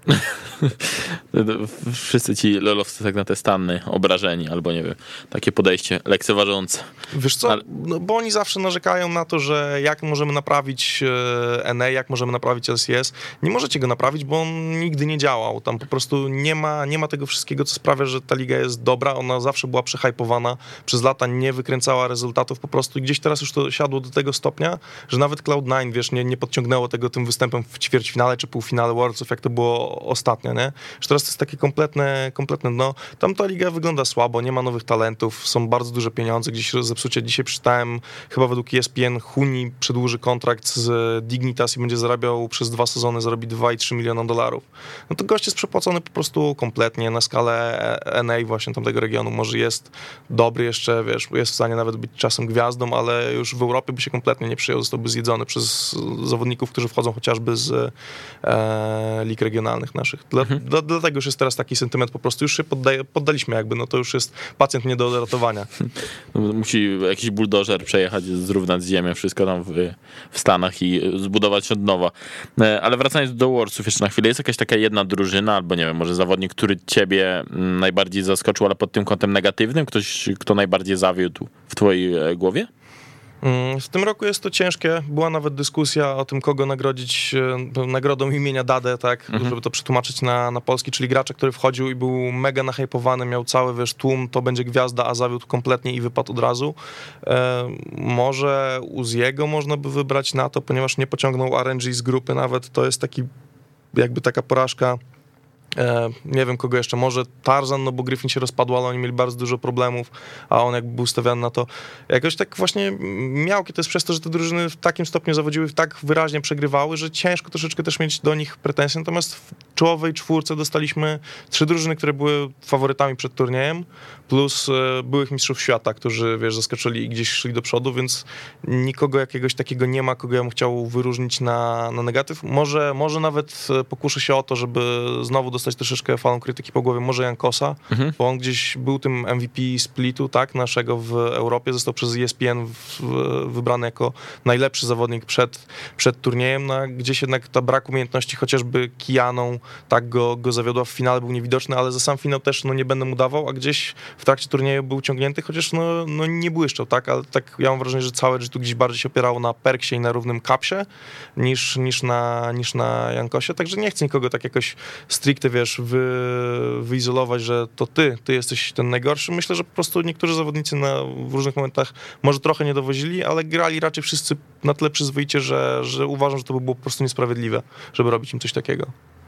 Wszyscy ci lolowcy tak na te Stany obrażeni, albo nie wiem, takie podejście lekceważące. Wiesz co, ale... no, bo oni zawsze narzekają na to, że jak możemy naprawić N A, jak możemy naprawić L C S. Nie możecie go naprawić, bo on nigdy nie działał. Tam po prostu nie ma, nie ma tego wszystkiego, co sprawia, że ta liga jest dobra. Ona zawsze była przehypowana, przez lata nie wykręcała rezultatów po prostu i gdzieś teraz już to siadło do tego stopnia, że nawet Cloud nine, wiesz, nie, nie podciągnęło tego tym występem w ćwierćfinale czy półfinale Worldsów, jak to było ostatnio, nie? Że teraz to jest takie kompletne, kompletne dno. Tam ta liga wygląda słabo, nie ma nowych talentów, są bardzo duże pieniądze, gdzieś zepsucie. Dzisiaj przeczytałem, chyba według E S P N, Huni przedłuży kontrakt z Dignitas i będzie zarabiał przez dwa sezony, zarobi dwa i trzy miliona dolarów. No to gość jest przepłacony po prostu kompletnie na skalę N A właśnie tamtego regionu. Może jest dobry jeszcze, wiesz, jest w stanie nawet być czasem gwiazdą, ale już w Europie by się kompletnie nie przyjął, zostałby zjedzony przez zawodników, którzy wchodzą chociażby z e, lig regionalnych naszych. Dla, mhm. dla, dlatego już jest teraz taki sentyment, po prostu już się poddaje, poddaliśmy jakby, no to już jest pacjent nie do odratowania. Musi jakiś buldożer przejechać, zrównać ziemię, wszystko tam w, w Stanach i zbudować od nowa. Ale wracając do Worldsów jeszcze na chwilę, jest jakaś taka jedna drużyna, albo nie wiem, może zawodnik, który ciebie najbardziej zaskoczył, ale pod tym kątem negatywnym? Ktoś, kto najbardziej zawiódł w twojej głowie? W tym roku jest to ciężkie. Była nawet dyskusja o tym, kogo nagrodzić nagrodą imienia Dade, tak, mhm. żeby to przetłumaczyć na, na polski, czyli gracza, który wchodził i był mega nahypowany, miał cały, wiesz, tłum, to będzie gwiazda, a zawiódł kompletnie i wypadł od razu. E, może Uziego można by wybrać na to, ponieważ nie pociągnął R N G z grupy nawet, to jest taki, jakby taka porażka. E, nie wiem kogo jeszcze, może Tarzan, no bo Griffin się rozpadł, ale oni mieli bardzo dużo problemów, a on jakby był stawiany na to. Jakoś tak właśnie miałkie to jest przez to, że te drużyny w takim stopniu zawodziły, tak wyraźnie przegrywały, że ciężko troszeczkę też mieć do nich pretensje, natomiast w czołowej czwórce dostaliśmy trzy drużyny, które były faworytami przed turniejem, plus e, byłych mistrzów świata, którzy, wiesz, zaskoczyli i gdzieś szli do przodu, więc nikogo jakiegoś takiego nie ma, kogo ja bym chciał wyróżnić na, na negatyw. Może, może nawet pokuszę się o to, żeby znowu dostać troszeczkę falą krytyki po głowie, może Jankosa, mhm. bo on gdzieś był tym M V P splitu, tak, naszego w Europie, został przez E S P N w, w, wybrany jako najlepszy zawodnik przed, przed turniejem, no, gdzieś jednak ta brak umiejętności, chociażby Kijaną, tak go, go zawiodła w finale, był niewidoczny, ale za sam finał też, no, nie będę mu dawał, a gdzieś w trakcie turnieju był ciągnięty, chociaż, no, no nie błyszczał, tak, ale tak ja mam wrażenie, że całe G two gdzieś bardziej się opierało na Perksie i na równym Kapsie, niż, niż na, niż na Jankosie, także nie chcę nikogo tak jakoś stricte, wiesz, wy, wyizolować, że to ty, ty jesteś ten najgorszy. Myślę, że po prostu niektórzy zawodnicy na, w różnych momentach może trochę nie dowozili, ale grali raczej wszyscy na tyle przyzwoicie, że, że uważam, że to by było po prostu niesprawiedliwe, żeby robić im coś takiego.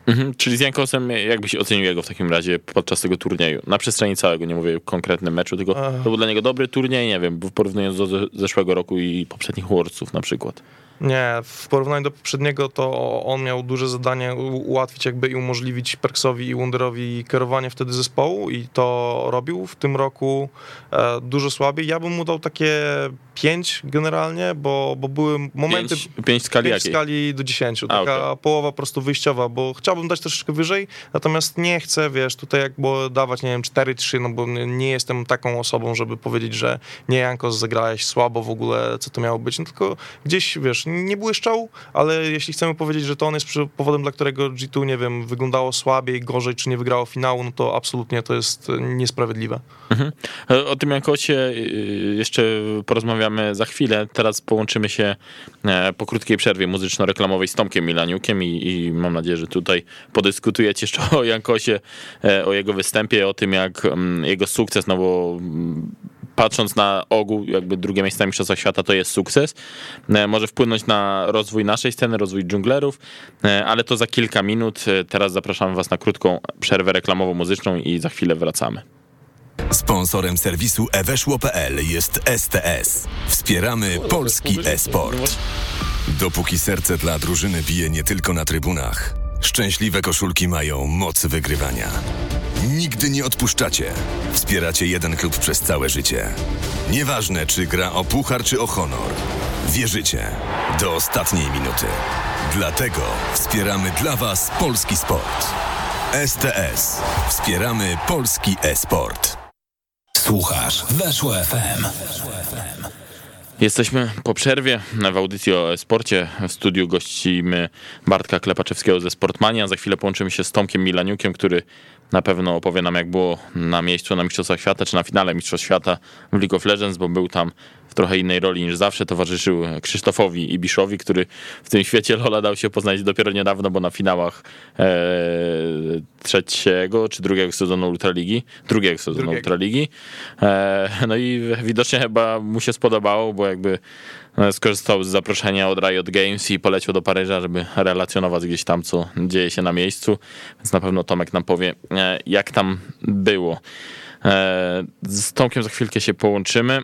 Mhm, czyli z Jankosem jakbyś ocenił jego w takim razie podczas tego turnieju? Na przestrzeni całego, nie mówię o konkretnym meczu, tylko to był dla niego dobry turniej, nie wiem, w porównaniu do zeszłego roku i poprzednich Worldsów na przykład. Nie, w porównaniu do poprzedniego to on miał duże zadanie ułatwić jakby i umożliwić Perksowi i Wonderowi kierowanie wtedy zespołu i to robił. W tym roku e, dużo słabiej. Ja bym mu dał takie pięć generalnie, bo, bo były momenty... Pięć, pięć skali pięć jakiej? skali do dziesięciu. Taka A, okay. połowa po prostu wyjściowa, bo chciałbym dać troszeczkę wyżej, natomiast nie chcę, wiesz, tutaj jakby dawać, nie wiem, cztery trzy, no bo nie jestem taką osobą, żeby powiedzieć, że nie, Jankos, zagrałeś słabo w ogóle, co to miało być, no tylko gdzieś, wiesz, nie błyszczał, ale jeśli chcemy powiedzieć, że to on jest powodem, dla którego G dwa, nie wiem, wyglądało słabiej, gorzej, czy nie wygrało finału, no to absolutnie to jest niesprawiedliwe. Mhm. O tym Jankosie jeszcze porozmawiamy za chwilę. Teraz połączymy się po krótkiej przerwie muzyczno-reklamowej z Tomkiem Milaniukiem i, i mam nadzieję, że tutaj podyskutujecie jeszcze o Jankosie, o jego występie, o tym, jak jego sukces, no bo patrząc na ogół, jakby drugie miejsce na Mistrzostwach Świata to jest sukces. Może wpłynąć na rozwój naszej sceny, rozwój dżunglerów, ale to za kilka minut. Teraz zapraszamy was na krótką przerwę reklamową-muzyczną i za chwilę wracamy. Sponsorem serwisu e weszło kropka pe el jest S T S. Wspieramy polski e-sport. Dopóki serce dla drużyny bije nie tylko na trybunach, szczęśliwe koszulki mają moc wygrywania. Nigdy nie odpuszczacie. Wspieracie jeden klub przez całe życie. Nieważne, czy gra o puchar, czy o honor. Wierzycie. Do ostatniej minuty. Dlatego wspieramy dla was polski sport. S T S. Wspieramy polski e-sport. Słuchasz Weszło F M. Jesteśmy po przerwie w audycji o sporcie. W studiu gościmy Bartka Klepaczewskiego ze Sportmania. Za chwilę połączymy się z Tomkiem Milaniukiem, który na pewno opowie nam, jak było na miejscu na Mistrzostwach Świata, czy na finale Mistrzostw Świata w League of Legends, bo był tam w trochę innej roli niż zawsze. Towarzyszył Krzysztofowi Ibiszowi, który w tym świecie LoL'a dał się poznać dopiero niedawno, bo na finałach e, trzeciego czy drugiego sezonu Ultraligi, drugiego sezonu drugiego. Ultraligi. E, no i widocznie chyba mu się spodobało, bo jakby skorzystał z zaproszenia od Riot Games i poleciał do Paryża, żeby relacjonować gdzieś tam, co dzieje się na miejscu. Więc na pewno Tomek nam powie, jak tam było. Z Tomkiem za chwilkę się połączymy.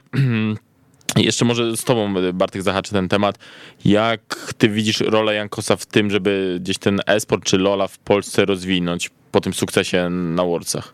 Jeszcze może z tobą, Bartek, zahaczy ten temat. Jak ty widzisz rolę Jankosa w tym, żeby gdzieś ten e-sport czy LoL'a w Polsce rozwinąć po tym sukcesie na Worldsach?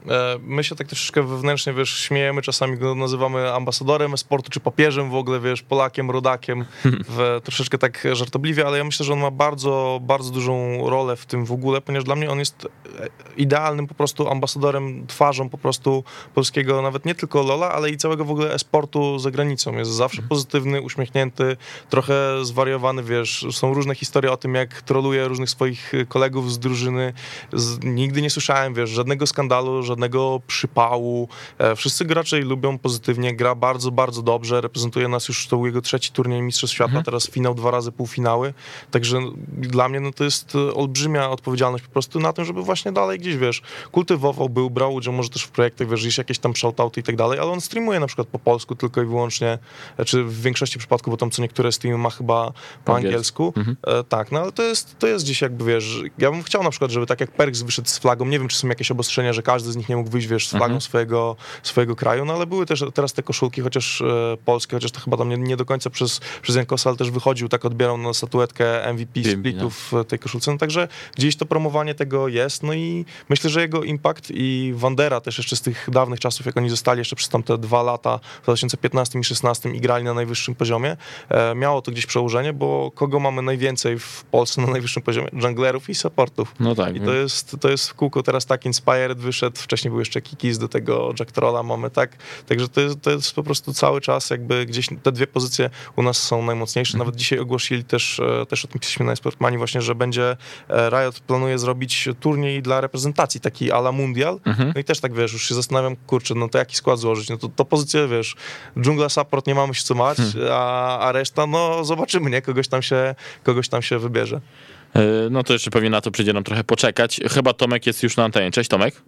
My się tak troszeczkę wewnętrznie, wiesz, śmiejemy, czasami go nazywamy ambasadorem sportu, czy papieżem w ogóle, wiesz, Polakiem, rodakiem, w, troszeczkę tak żartobliwie, ale ja myślę, że on ma bardzo, bardzo dużą rolę w tym w ogóle, ponieważ dla mnie on jest idealnym po prostu ambasadorem, twarzą po prostu polskiego, nawet nie tylko LoL'a, ale i całego w ogóle e-sportu za granicą. Jest zawsze pozytywny, uśmiechnięty, trochę zwariowany, wiesz, są różne historie o tym, jak troluje różnych swoich kolegów z drużyny. Z, nigdy nie słyszałem, wiesz, żadnego skandalu, żadnego przypału. Wszyscy gracze lubią pozytywnie, gra bardzo, bardzo dobrze, reprezentuje nas już, to był jego trzeci turniej Mistrzostw Świata, mhm. teraz finał, dwa razy półfinały, także dla mnie no to jest olbrzymia odpowiedzialność po prostu na tym, żeby właśnie dalej gdzieś, wiesz, kultywował, był, brał udział może też w projektach, wiesz, gdzieś jakieś tam shoutouty i tak dalej, ale on streamuje na przykład po polsku tylko i wyłącznie, czy w większości przypadków, bo tam co niektóre streamy ma chyba po angielsku. Mhm. E, tak, no ale to jest, to jest gdzieś jakby, wiesz, ja bym chciał na przykład, żeby tak jak Perks wyszedł z flagą, nie wiem, czy są jakieś obostrzenia, że każdy z nich nie mógł wyjść, wiesz, z flagą mhm. swojego, swojego kraju, no ale były też teraz te koszulki, chociaż e, polskie, chociaż to chyba tam nie, nie do końca przez, przez Jankosa, ale też wychodził, tak odbierał na statuetkę M V P splitów w tej koszulce, no także gdzieś to promowanie tego jest, no i myślę, że jego impact i Wandera też jeszcze z tych dawnych czasów, jak oni zostali jeszcze przez tam te dwa lata w dwa tysiące piętnastym i szesnastym i grali na najwyższym poziomie, e, miało to gdzieś przełożenie, bo kogo mamy najwięcej w Polsce na najwyższym poziomie? Junglerów i supportów. No tak. I to jest, to jest w kółko teraz tak Inspired wyszedł, wcześniej był jeszcze Kikis, do tego Jack Trolla mamy, tak? Także to jest, to jest po prostu cały czas jakby gdzieś te dwie pozycje u nas są najmocniejsze. Nawet dzisiaj ogłosili też, też o tym pisaliśmy na Sportmani właśnie, że będzie Riot planuje zrobić turniej dla reprezentacji, taki a la Mundial. Mhm. No i też tak, wiesz, już się zastanawiam, kurczę, no to jaki skład złożyć? No to, to pozycję, wiesz, dżungla, support, nie mamy się co mać, hmm. a, a reszta, no zobaczymy, nie? Kogoś tam się, kogoś tam się wybierze. No to jeszcze pewnie na to przyjdzie nam trochę poczekać. Chyba Tomek jest już na antenie. Cześć, Tomek.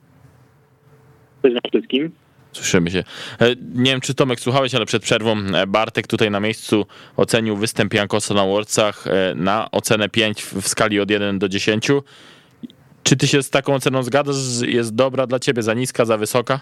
Cześć wszystkim. Słyszymy się. Nie wiem, czy Tomek słuchałeś, ale przed przerwą Bartek tutaj na miejscu ocenił występ Jankosa na Worldsach na ocenę pięć w skali od jeden do dziesięciu. Czy ty się z taką oceną zgadzasz, że jest dobra dla ciebie, za niska, za wysoka?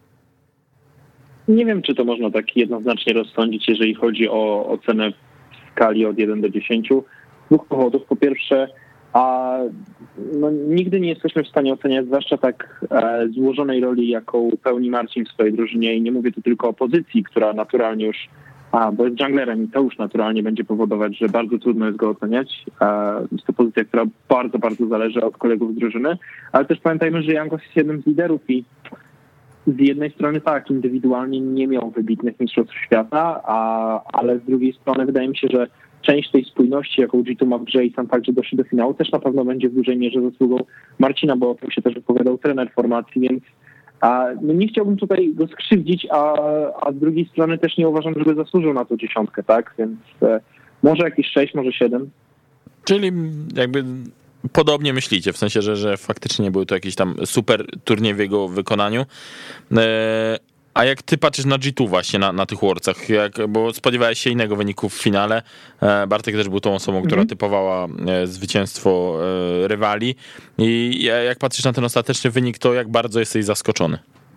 Nie wiem, czy to można tak jednoznacznie rozsądzić, jeżeli chodzi o ocenę w skali od jeden do dziesięciu. Z dwóch powodów. Po pierwsze, a no, nigdy nie jesteśmy w stanie oceniać, zwłaszcza tak e, złożonej roli, jaką pełni Marcin w swojej drużynie, i nie mówię tu tylko o pozycji, która naturalnie już, a bo jest junglerem i to już naturalnie będzie powodować, że bardzo trudno jest go oceniać. E, jest to pozycja, która bardzo, bardzo zależy od kolegów z drużyny, ale też pamiętajmy, że Jankos jest jednym z liderów i z jednej strony tak, indywidualnie nie miał wybitnych mistrzostw świata, a, ale z drugiej strony wydaje mi się, że część tej spójności, jaką G dwa ma w grze i sam fakt, że doszli do finału, też na pewno będzie w dużej mierze zasługą Marcina, bo o tym się też wypowiadał trener formacji, więc a, no nie chciałbym tutaj go skrzywdzić, a, a z drugiej strony też nie uważam, żeby zasłużył na tą dziesiątkę, tak? Więc e, może jakieś sześć, może siedem. Czyli jakby podobnie myślicie, w sensie, że, że faktycznie nie były to jakieś tam super turnieje w jego wykonaniu. E, a jak ty patrzysz na G dwa właśnie, na, na tych Worldsach, jak, bo spodziewałeś się innego wyniku w finale. E, Bartek też był tą osobą, która Mhm. typowała e, zwycięstwo e, rywali. I jak patrzysz na ten ostateczny wynik, to jak bardzo jesteś zaskoczony?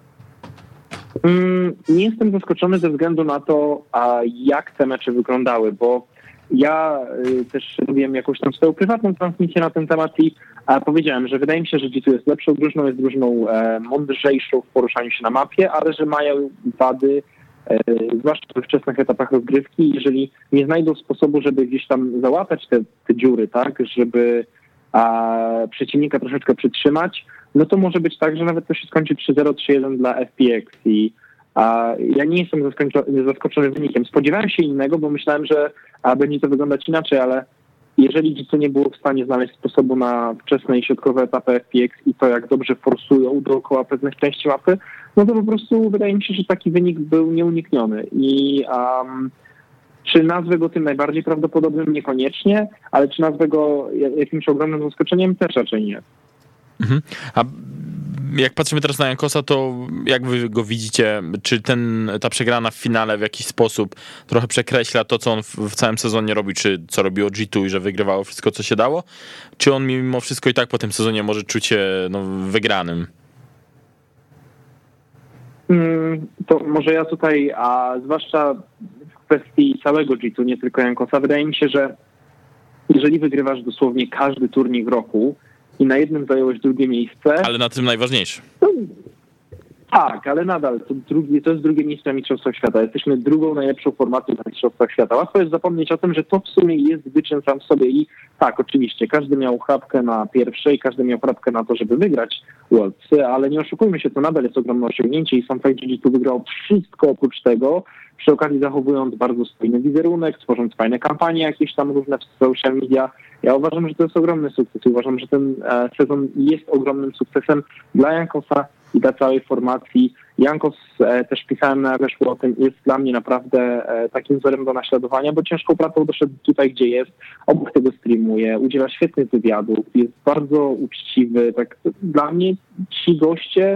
Mm, nie jestem zaskoczony ze względu na to, a jak te mecze wyglądały, bo ja y, też robiłem jakąś tam swoją prywatną transmisję na ten temat i a, powiedziałem, że wydaje mi się, że G dwa jest lepszą drużyną, jest drużyną e, mądrzejszą w poruszaniu się na mapie, ale że mają wady, e, zwłaszcza we wczesnych etapach rozgrywki, jeżeli nie znajdą sposobu, żeby gdzieś tam załapać te, te dziury, tak, żeby a, przeciwnika troszeczkę przytrzymać, no to może być tak, że nawet to się skończy trzy zero, trzy jeden dla F P X i a ja nie jestem zaskoczony, zaskoczony wynikiem. Spodziewałem się innego, bo myślałem, że a, będzie to wyglądać inaczej, ale jeżeli G dwa nie było w stanie znaleźć sposobu na wczesne i środkowe etapy F P X i to, jak dobrze forsują dookoła pewnych części mapy, no to po prostu wydaje mi się, że taki wynik był nieunikniony. I um, czy nazwę go tym najbardziej prawdopodobnym? Niekoniecznie, ale czy nazwę go jakimś ogromnym zaskoczeniem? Też raczej nie. Mhm. A jak patrzymy teraz na Jankosa, to jak wy go widzicie? Czy ten, ta przegrana w finale w jakiś sposób trochę przekreśla to, co on w, w całym sezonie robi, czy co robiło G dwa i że wygrywało wszystko, co się dało? Czy on mimo wszystko i tak po tym sezonie może czuć się no, wygranym? Hmm, to może ja tutaj, a zwłaszcza w kwestii całego G dwa, nie tylko Jankosa, wydaje mi się, że jeżeli wygrywasz dosłownie każdy turniej w roku, i na jednym zająłeś drugie miejsce. Ale na tym najważniejsze. To, tak, ale nadal to, drugi, to jest drugie miejsce na Mistrzostwach Świata. Jesteśmy drugą najlepszą formacją na Mistrzostwach Świata. Łatwo jest zapomnieć o tym, że to w sumie jest wyczyn sam w sobie i tak, oczywiście, każdy miał chrapkę na pierwsze i każdy miał chrapkę na to, żeby wygrać Worldsy, ale nie oszukujmy się, to nadal jest ogromne osiągnięcie i sam fakt, że G dwa wygrał wszystko oprócz tego, przy okazji zachowując bardzo spójny wizerunek, tworząc fajne kampanie jakieś tam różne w social media. Ja uważam, że to jest ogromny sukces. Uważam, że ten e, sezon jest ogromnym sukcesem dla Jankosa i dla całej formacji. Jankos, e, też pisałem na weszło o tym, jest dla mnie naprawdę e, takim wzorem do naśladowania, bo ciężką pracą doszedł tutaj, gdzie jest, obok tego streamuje, udziela świetnych wywiadów, jest bardzo uczciwy. Tak, dla mnie ci goście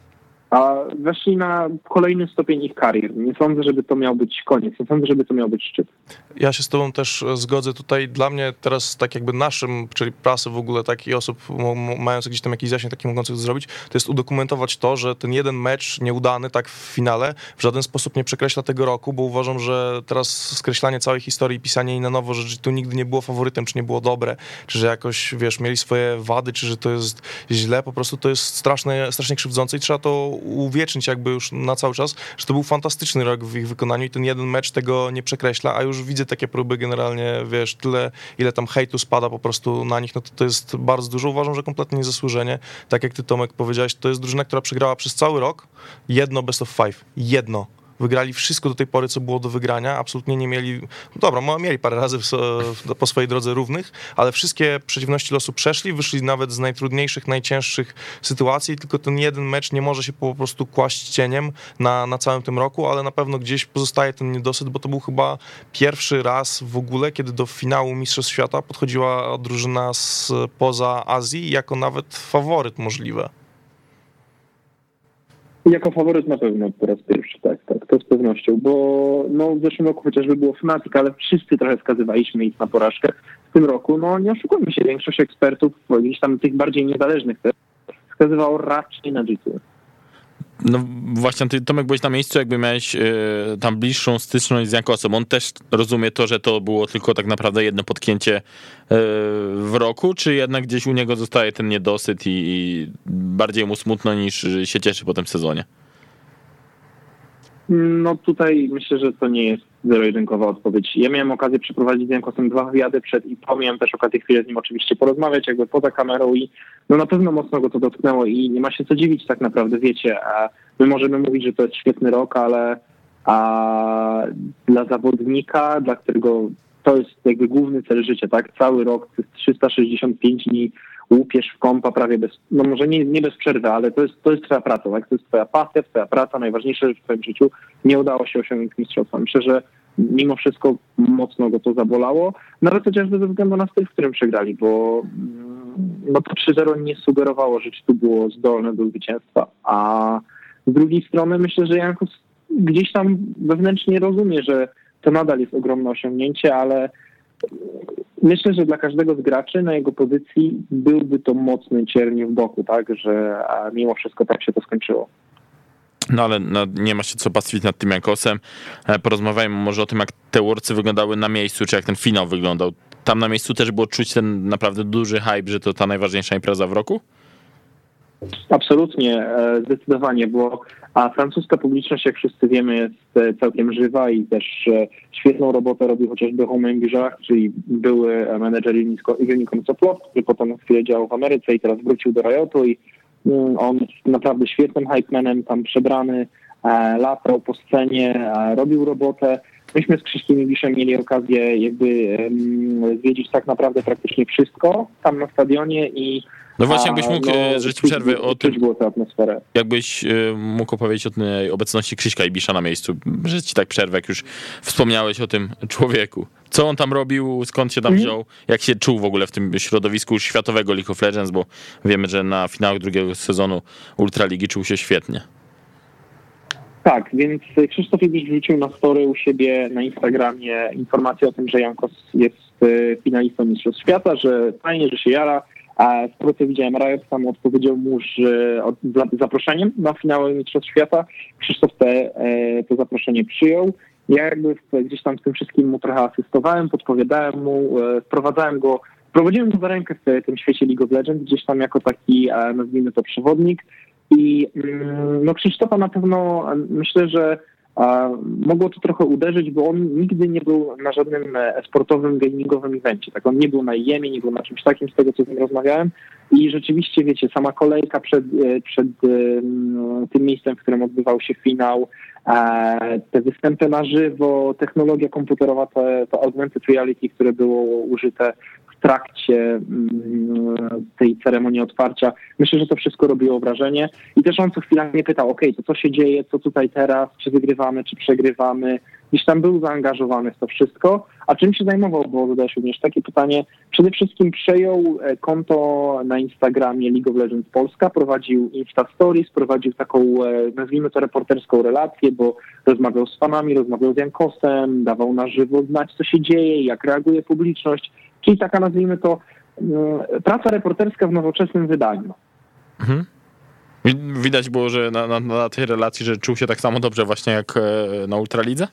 a weszli na kolejny stopień ich karier. Nie sądzę, żeby to miał być koniec. Nie sądzę, żeby to miał być szczyt. Ja się z tobą też zgodzę tutaj. Dla mnie teraz tak jakby naszym, czyli prasy w ogóle, tak i osób mających gdzieś tam jakiś zasięg, taki mogących to zrobić, to jest udokumentować to, że ten jeden mecz nieudany tak w finale w żaden sposób nie przekreśla tego roku, bo uważam, że teraz skreślanie całej historii, pisanie jej na nowo, że tu nigdy nie było faworytem, czy nie było dobre, czy że jakoś, wiesz, mieli swoje wady, czy że to jest źle, po prostu to jest straszne, strasznie krzywdzące i trzeba to uwiecznić jakby już na cały czas, że to był fantastyczny rok w ich wykonaniu i ten jeden mecz tego nie przekreśla, a już widzę takie próby generalnie, wiesz, tyle, ile tam hejtu spada po prostu na nich, no to to jest bardzo dużo. Uważam, że kompletnie niezasłużenie. Tak jak ty, Tomek, powiedziałeś, to jest drużyna, która przegrała przez cały rok jedno best of five. Jedno. Wygrali wszystko do tej pory, co było do wygrania. Absolutnie nie mieli... Dobra, mieli parę razy w, w, po swojej drodze równych, ale wszystkie przeciwności losu przeszli, wyszli nawet z najtrudniejszych, najcięższych sytuacji, tylko ten jeden mecz nie może się po prostu kłaść cieniem na, na całym tym roku, ale na pewno gdzieś pozostaje ten niedosyt, bo to był chyba pierwszy raz w ogóle, kiedy do finału Mistrzostw Świata podchodziła drużyna spoza Azji jako nawet faworyt możliwe. Jako faworyt na pewno po raz pierwszy, tak, tak, to z pewnością, bo no w zeszłym roku chociażby było Fnatic, ale wszyscy trochę skazywaliśmy ich na porażkę. tym roku, no nie oszukujmy się, większość ekspertów, gdzieś tam tych bardziej niezależnych też, wskazywało raczej na G dwa. No właśnie, ty, Tomek, byłeś na miejscu, jakby miałeś y, tam bliższą styczność z Jankosem. On też rozumie to, że to było tylko tak naprawdę jedno potknięcie y, w roku, czy jednak gdzieś u niego zostaje ten niedosyt i, i bardziej mu smutno niż się cieszy po tym sezonie? No tutaj myślę, że to nie jest zero-jedynkowa odpowiedź. Ja miałem okazję przeprowadzić z Jankosem dwa wywiady przed i po, miałem też okazję chwilę z nim oczywiście porozmawiać jakby poza kamerą i no na pewno mocno go to dotknęło i nie ma się co dziwić tak naprawdę, wiecie, a my możemy mówić, że to jest świetny rok, ale a dla zawodnika, dla którego to jest jakby główny cel życia, tak? Cały rok, trzysta sześćdziesiąt pięć dni łupiesz w kompa prawie bez, no może nie, nie bez przerwy, ale to jest, to jest twoja praca, tak? To jest twoja pasja, twoja praca, najważniejsze rzecz w twoim życiu. Nie udało się osiągnąć mistrzostwa. Myślę, że mimo wszystko mocno go to zabolało, nawet chociażby ze względu na styl, w którym przegrali, bo no to trzy zero nie sugerowało, że tu było zdolne do zwycięstwa, a z drugiej strony myślę, że Jankos gdzieś tam wewnętrznie rozumie, że to nadal jest ogromne osiągnięcie, ale myślę, że dla każdego z graczy na jego pozycji byłby to mocny cierń w boku, tak, że mimo wszystko tak się to skończyło. No ale no, nie ma się co pastwić nad tym Jankosem. Porozmawiajmy może o tym, jak te Worldsy wyglądały na miejscu, czy jak ten finał wyglądał. Tam na miejscu też było czuć ten naprawdę duży hype, że to ta najważniejsza impreza w roku? Absolutnie, zdecydowanie, bo a francuska publiczność, jak wszyscy wiemy, jest całkiem żywa i też świetną robotę robił chociażby Romain Bijard, czyli były menedżer Unicom Soplot, który potem chwilę działał w Ameryce i teraz wrócił do Riotu i on jest naprawdę świetnym hypemanem, tam przebrany, latał po scenie, robił robotę. Myśmy z Krzyśkiem Ibiszem mieli okazję jakby zwiedzić tak tak praktycznie wszystko tam na stadionie i no właśnie, jakbyś mógł, no, że ci przerwy o tym, było tę atmosferę. Jakbyś mógł opowiedzieć o tej obecności Krzyśka Ibisza na miejscu, że ci tak przerwę, jak już wspomniałeś o tym człowieku. Co on tam robił, skąd się tam mm. wziął, jak się czuł w ogóle w tym środowisku światowego League of Legends, bo wiemy, że na finałach drugiego sezonu Ultraligi czuł się świetnie. Tak, więc Krzysztof Ibisz wrzucił na story u siebie na Instagramie informację o tym, że Jankos jest finalistą Mistrzostw Świata, że fajnie, że się jara. A w krótce widziałem, Riot tam odpowiedział mu że od, zaproszeniem na finały Mistrzostw Świata. Krzysztof te, to zaproszenie przyjął. Ja jakby gdzieś tam z tym wszystkim mu trochę asystowałem, podpowiadałem mu, wprowadzałem go, prowadziłem go za rękę w tym świecie League of Legends, gdzieś tam jako taki, nazwijmy to, przewodnik. I no Krzysztofa na pewno myślę, że a mogło to trochę uderzyć, bo on nigdy nie był na żadnym sportowym, gamingowym evencie. Tak, on nie był na I E M-ie, nie był na czymś takim, z tego co z nim rozmawiałem. I rzeczywiście, wiecie, sama kolejka przed, przed tym miejscem, w którym odbywał się finał, te występy na żywo, technologia komputerowa, to, to augmented reality, które było użyte w trakcie tej ceremonii otwarcia. Myślę, że to wszystko robiło wrażenie. I też on co chwilę mnie pytał, okej, okay, to co się dzieje, co tutaj teraz, czy wygrywamy, czy przegrywamy. Gdzieś tam był zaangażowany w to wszystko. A czym się zajmował, bo zadałeś również takie pytanie. Przede wszystkim przejął konto na Instagramie League of Legends Polska, prowadził Insta Stories, prowadził taką, nazwijmy to, reporterską relację, bo rozmawiał z fanami, rozmawiał z Jankosem, dawał na żywo znać, co się dzieje, jak reaguje publiczność. Czyli taka, nazwijmy to, praca reporterska w nowoczesnym wydaniu. Mhm. Widać było, że na, na, na tej relacji, że czuł się tak samo dobrze właśnie jak na Ultralidze?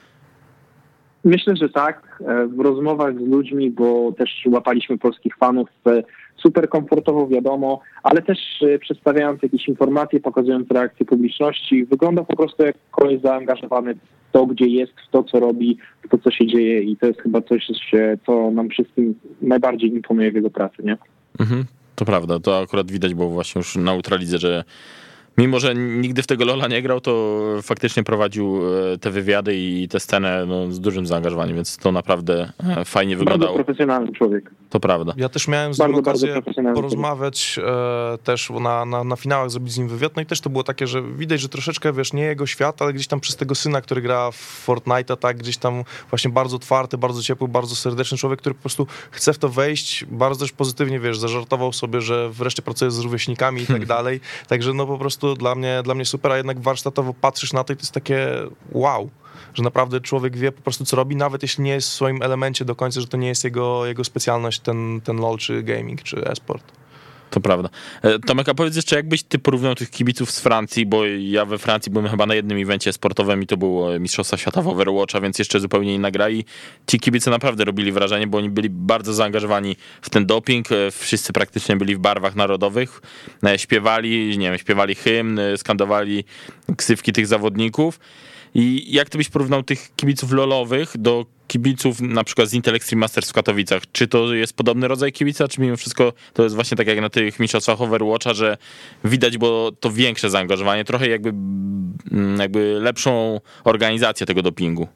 Myślę, że tak. W rozmowach z ludźmi, bo też łapaliśmy polskich fanów super komfortowo, wiadomo, ale też przedstawiając jakieś informacje, pokazując reakcję publiczności, wygląda po prostu jak koleś zaangażowany w to, gdzie jest, w to, co robi, w to, co się dzieje i to jest chyba coś, co nam wszystkim najbardziej imponuje w jego pracy, nie? Mhm, to prawda, to akurat widać było właśnie już na Ultralidze, że mimo że nigdy w tego LoL'a nie grał, to faktycznie prowadził te wywiady i tę scenę no, z dużym zaangażowaniem, więc to naprawdę fajnie wyglądało. Bardzo profesjonalny człowiek. To prawda. Ja też miałem z nim okazję porozmawiać e, też na, na, na finałach, zrobić z nim wywiad, no i też to było takie, że widać, że troszeczkę, wiesz, nie jego świat, ale gdzieś tam przez tego syna, który gra w Fortnite'a, tak, gdzieś tam właśnie bardzo otwarty, bardzo ciepły, bardzo serdeczny człowiek, który po prostu chce w to wejść, bardzo też pozytywnie, wiesz, zażartował sobie, że wreszcie pracuje z rówieśnikami i tak dalej, także no po prostu dla mnie, dla mnie super, a jednak warsztatowo patrzysz na to i to jest takie wow. że naprawdę człowiek wie po prostu, co robi, nawet jeśli nie jest w swoim elemencie do końca, że to nie jest jego, jego specjalność, ten, ten LoL, czy gaming, czy e-sport. To prawda. Tomek, a powiedz jeszcze, jakbyś ty porównał tych kibiców z Francji, bo ja we Francji byłem chyba na jednym evencie sportowym i to było Mistrzostwa Świata w Overwatcha, więc jeszcze zupełnie inna gra i ci kibice naprawdę robili wrażenie, bo oni byli bardzo zaangażowani w ten doping, wszyscy praktycznie byli w barwach narodowych, śpiewali, nie wiem, śpiewali hymn, skandowali ksywki tych zawodników. I jak ty byś porównał tych kibiców lolowych do kibiców na przykład z Intel Extreme Masters w Katowicach? Czy to jest podobny rodzaj kibica, czy mimo wszystko to jest właśnie tak jak na tych mistrzostwach Overwatcha, że widać było to większe zaangażowanie, trochę jakby, jakby lepszą organizację tego dopingu?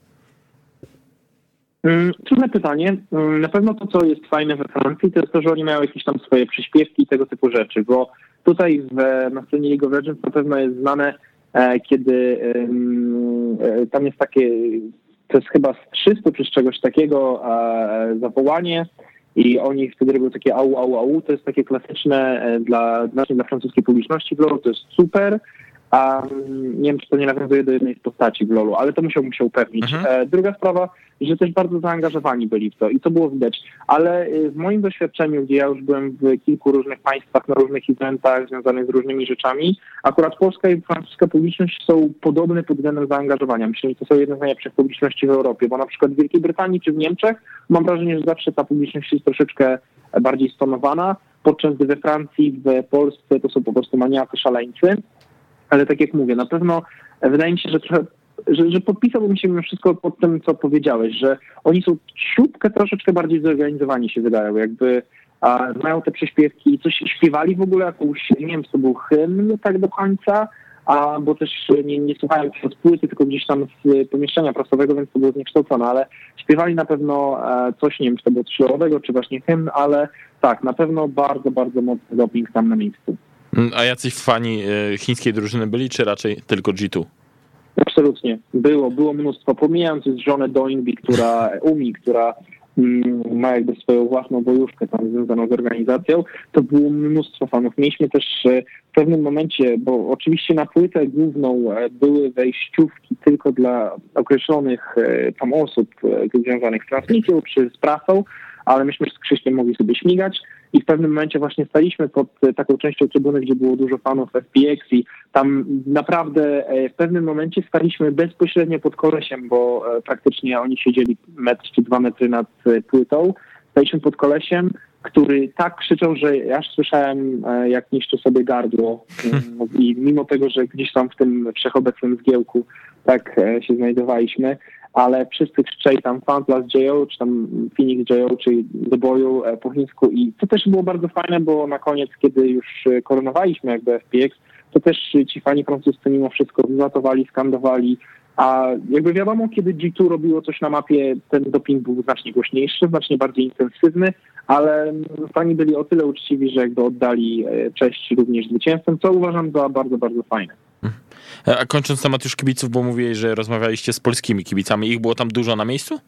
Trudne pytanie. Na pewno to, co jest fajne we Francji, to jest to, że oni mają jakieś tam swoje przyśpiewki i tego typu rzeczy, bo tutaj w, na scenie League of Legends na pewno jest znane, kiedy tam jest takie, to jest chyba z trzystu czy z czegoś takiego zawołanie i oni wtedy robią takie au, au, au, to jest takie klasyczne dla, właśnie dla francuskiej publiczności w LoLu, to jest super. A nie wiem, czy to nie nawiązuje do jednej z postaci w LoLu, ale to musiałbym się upewnić. Mhm. Druga sprawa, że też bardzo zaangażowani byli w to i to było widać. Ale w moim doświadczeniu, gdzie ja już byłem w kilku różnych państwach, na różnych eventach związanych z różnymi rzeczami, akurat polska i francuska publiczność są podobne pod względem zaangażowania. Myślę, że to są jedne z najlepszych publiczności w Europie, bo na przykład w Wielkiej Brytanii czy w Niemczech mam wrażenie, że zawsze ta publiczność jest troszeczkę bardziej stonowana, podczas gdy we Francji, w Polsce to są po prostu maniacy, szaleńcy. Ale tak jak mówię, na pewno wydaje mi się, że trochę, że, że podpisałbym się mimo wszystko pod tym, co powiedziałeś, że oni są ciutkę troszeczkę bardziej zorganizowani, się wydają, jakby a, mają te przyśpiewki i coś śpiewali w ogóle jakąś, nie wiem, czy to był hymn tak do końca, a bo też nie, nie słuchałem przez płyty, tylko gdzieś tam z pomieszczenia prasowego, więc to było zniekształcone, ale śpiewali na pewno coś, nie wiem, czy to było trzylerowego, czy właśnie hymn, ale tak, na pewno bardzo, bardzo mocny doping tam na miejscu. A jacyś fani chińskiej drużyny byli, czy raczej tylko G dwa? Absolutnie. Było, było mnóstwo. Pomijając żonę Doingby, która, Umi, która mm, ma jakby swoją własną bojówkę tam związaną z organizacją, to było mnóstwo fanów. Mieliśmy też w pewnym momencie, bo oczywiście na płytę główną były wejściówki tylko dla określonych tam osób związanych z transmisją czy z prasą, ale myśmy z Krzyśkiem mogli sobie śmigać i w pewnym momencie właśnie staliśmy pod taką częścią trybuny, gdzie było dużo fanów F P X i tam naprawdę w pewnym momencie staliśmy bezpośrednio pod kolesiem, bo praktycznie oni siedzieli metr czy dwa metry nad płytą. Staliśmy pod kolesiem, który tak krzyczał, że ja aż słyszałem, jak niszczy sobie gardło i mimo tego, że gdzieś tam w tym wszechobecnym zgiełku tak się znajdowaliśmy, ale wszyscy krzyczeli tam Fan plus J O, czy tam Phoenix J O, czyli do boju po chińsku i to też było bardzo fajne, bo na koniec, kiedy już koronowaliśmy jakby F P X, to też ci fani francuscy mimo wszystko wylatowali, skandowali, a jakby wiadomo, kiedy G dwa robiło coś na mapie, ten doping był znacznie głośniejszy, znacznie bardziej intensywny, ale fani byli o tyle uczciwi, że jakby oddali cześć również zwycięzcom, co uważam za bardzo, bardzo fajne. A kończąc temat już kibiców, bo mówiłeś, że rozmawialiście z polskimi kibicami, ich było tam dużo na miejscu?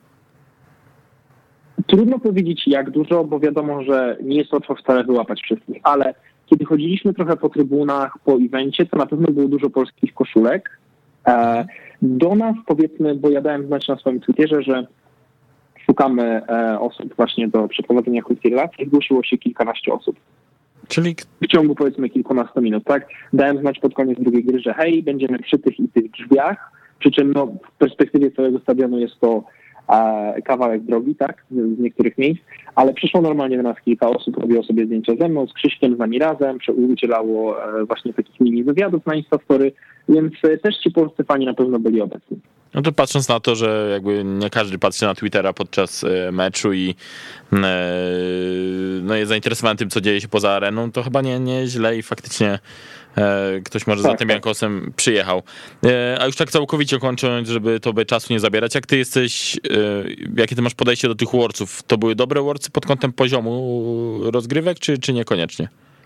Trudno powiedzieć jak dużo, bo wiadomo, że nie jest łatwo wcale wyłapać wszystkich, ale kiedy chodziliśmy trochę po trybunach, po evencie, to na pewno było dużo polskich koszulek. Do nas, powiedzmy, bo ja dałem znać na swoim Twitterze, że szukamy osób właśnie do przeprowadzenia krótkiej relacji, zgłosiło się kilkanaście osób. Czyli w ciągu powiedzmy kilkunastu minut, tak? Dałem znać pod koniec drugiej gry, że hej, będziemy przy tych i tych drzwiach, przy czym no, w perspektywie całego stadionu jest to e, kawałek drogi, tak? Z, z niektórych miejsc, ale przyszło normalnie do nas kilka osób, robiło sobie zdjęcia ze mną, z Krzyśkiem, z nami razem, udzielało e, właśnie takich mini wywiadów na Instastory, więc e, też ci polscy fani na pewno byli obecni. No to patrząc na to, że jakby nie każdy patrzy na Twittera podczas meczu i no jest zainteresowany tym, co dzieje się poza areną, to chyba nie, nie źle i faktycznie ktoś może tak, za tym tak. Jankosem przyjechał. A już tak całkowicie kończąc, żeby to by czasu nie zabierać, jak ty jesteś, jakie ty masz podejście do tych Worldsów? To były dobre Worldsy pod kątem poziomu rozgrywek, czy, czy niekoniecznie?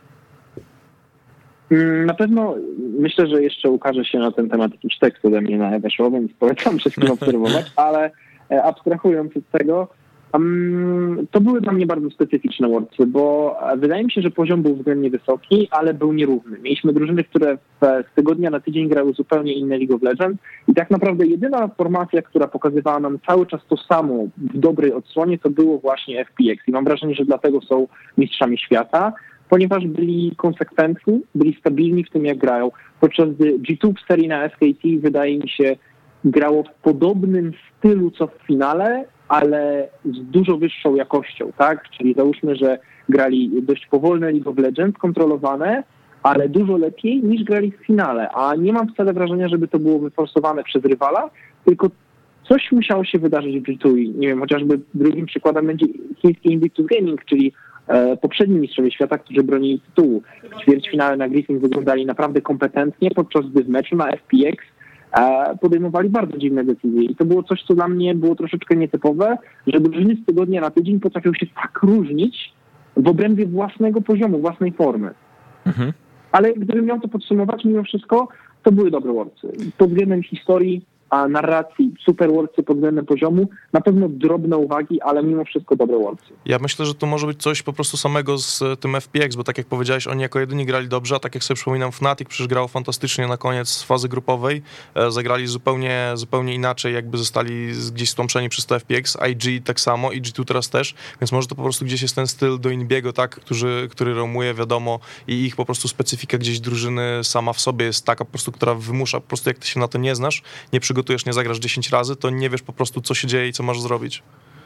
Na pewno myślę, że jeszcze ukaże się na ten temat jakiś tekst ode mnie na Eweszu, więc polecam wszystkim obserwować, ale abstrahując od tego, Um, to były dla mnie bardzo specyficzne Worldsy, bo wydaje mi się, że poziom był względnie wysoki, ale był nierówny. Mieliśmy drużyny, które w, z tygodnia na tydzień grały zupełnie inne League of Legends i tak naprawdę jedyna formacja, która pokazywała nam cały czas to samo w dobrej odsłonie, to było właśnie F P X i mam wrażenie, że dlatego są mistrzami świata, ponieważ byli konsekwentni, byli stabilni w tym, jak grają. Podczas gdy G dwa w serii na S K T wydaje mi się grało w podobnym stylu co w finale, ale z dużo wyższą jakością, tak? Czyli załóżmy, że grali dość powolne League of Legends, kontrolowane, ale dużo lepiej niż grali w finale, a nie mam wcale wrażenia, żeby to było wyforsowane przez rywala, tylko coś musiało się wydarzyć w G dwa. Nie wiem, chociażby drugim przykładem będzie chiński Invictus Gaming, czyli e, poprzedni mistrzowie świata, którzy bronili tytułu. W ćwierćfinale na Griffin wyglądali naprawdę kompetentnie, podczas gdy w meczu na F P X podejmowali bardzo dziwne decyzje. I to było coś, co dla mnie było troszeczkę nietypowe, że drużyny z tygodnia na tydzień potrafią się tak różnić w obrębie własnego poziomu, własnej formy. Mhm. Ale gdybym miał to podsumować, mimo wszystko, to były dobre Worldsy. Pod względem historii, a narracji, super Worldsy pod względem poziomu, na pewno drobne uwagi, ale mimo wszystko dobre Worldsy. Ja myślę, że to może być coś po prostu samego z tym F P X, bo tak jak powiedziałeś, oni jako jedyni grali dobrze, a tak jak sobie przypominam, Fnatic przecież grał fantastycznie na koniec fazy grupowej, zagrali zupełnie, zupełnie inaczej, jakby zostali gdzieś stłamszeni przez to F P X, I G tak samo, i G dwa teraz też, więc może to po prostu gdzieś jest ten styl do Inbiego, tak, który, który roamuje, wiadomo, i ich po prostu specyfika gdzieś drużyny sama w sobie jest taka po prostu, która wymusza, po prostu jak ty się na to nie znasz, nie przygotujesz, nie zagrasz dziesięć razy, to nie wiesz po prostu, co się dzieje i co masz zrobić.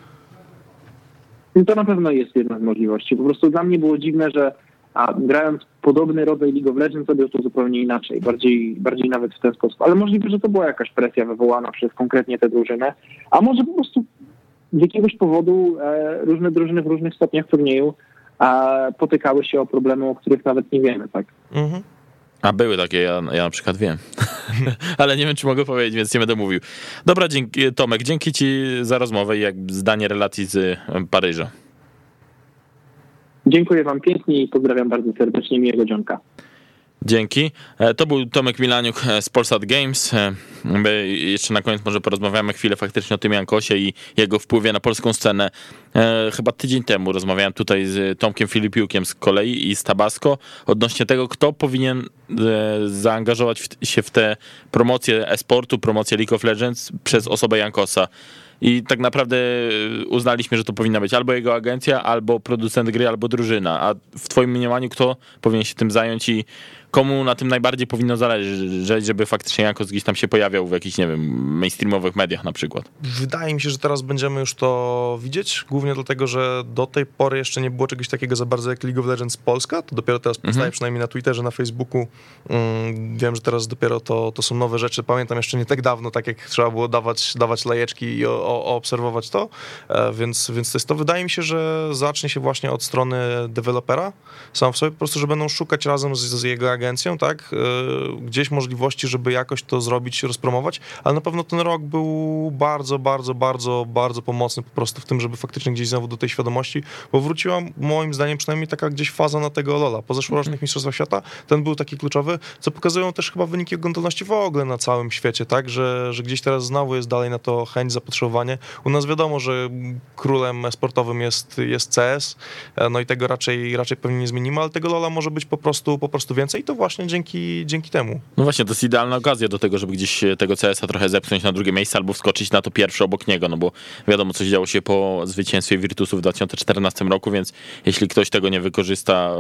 To na pewno jest jedna z możliwości. Po prostu dla mnie było dziwne, że a, grając podobny rodzaj League of Legends sobie to zupełnie inaczej, bardziej, bardziej nawet w ten sposób. Ale możliwe, że to była jakaś presja wywołana przez konkretnie tę drużynę, a może po prostu z jakiegoś powodu e, różne drużyny w różnych stopniach turnieju e, potykały się o problemy, o których nawet nie wiemy, tak? Mhm. A były takie, ja, ja na przykład wiem. Ale nie wiem, czy mogę powiedzieć, więc nie będę mówił. Dobra, dzięki, Tomek, dzięki ci za rozmowę i jak zdanie relacji z Paryża. Dziękuję wam pięknie i pozdrawiam bardzo serdecznie miłego dzionka. Dzięki. To był Tomek Milaniuk z Polsat Games. My jeszcze na koniec może porozmawiamy chwilę faktycznie o tym Jankosie i jego wpływie na polską scenę. Chyba tydzień temu rozmawiałem tutaj z Tomkiem Filipiukiem z kolei i z Tabasco odnośnie tego, kto powinien zaangażować się w tę promocję e-sportu, promocję League of Legends przez osobę Jankosa. I tak naprawdę uznaliśmy, że to powinna być albo jego agencja, albo producent gry, albo drużyna. A w twoim mniemaniu kto powinien się tym zająć i komu na tym najbardziej powinno zależeć, żeby faktycznie Jankos gdzieś tam się pojawiał w jakichś, nie wiem, mainstreamowych mediach na przykład? Wydaje mi się, że teraz będziemy już to widzieć, głównie dlatego, że do tej pory jeszcze nie było czegoś takiego za bardzo jak League of Legends Polska, to dopiero teraz powstaje, mhm. przynajmniej na Twitterze, na Facebooku. Um, wiem, że teraz dopiero to, to są nowe rzeczy. Pamiętam jeszcze nie tak dawno, tak jak trzeba było dawać, dawać lajeczki i o, o, obserwować to, e, więc, więc to jest to. Wydaje mi się, że zacznie się właśnie od strony dewelopera, sam w sobie, po prostu, że będą szukać razem z, z jego agencją, tak, e, gdzieś możliwości, żeby jakoś to zrobić, rozpromować, ale na pewno ten rok był bardzo, bardzo, bardzo, bardzo pomocny po prostu w tym, żeby faktycznie gdzieś znowu do tej świadomości, bo wróciła moim zdaniem przynajmniej taka gdzieś faza na tego LoL'a. Po zeszłorocznych mistrzostwach świata ten był taki kluczowy, co pokazują też chyba wyniki oglądalności w ogóle na całym świecie, tak, że, że gdzieś teraz znowu jest dalej na to chęć, zapotrzebowanie. U nas wiadomo, że królem sportowym jest, jest C S, no i tego raczej, raczej pewnie nie zmienimy, ale tego LoL'a może być po prostu, po prostu więcej i to właśnie dzięki, dzięki temu. No właśnie, to jest idealna okazja do tego, żeby gdzieś tego C S a trochę zepchnąć na drugie miejsce albo wskoczyć na to pierwsze obok niego, no bo wiadomo, co się działo się po zwycięstwie Virtusu w dwa tysiące czternastym roku, więc jeśli ktoś tego nie wykorzysta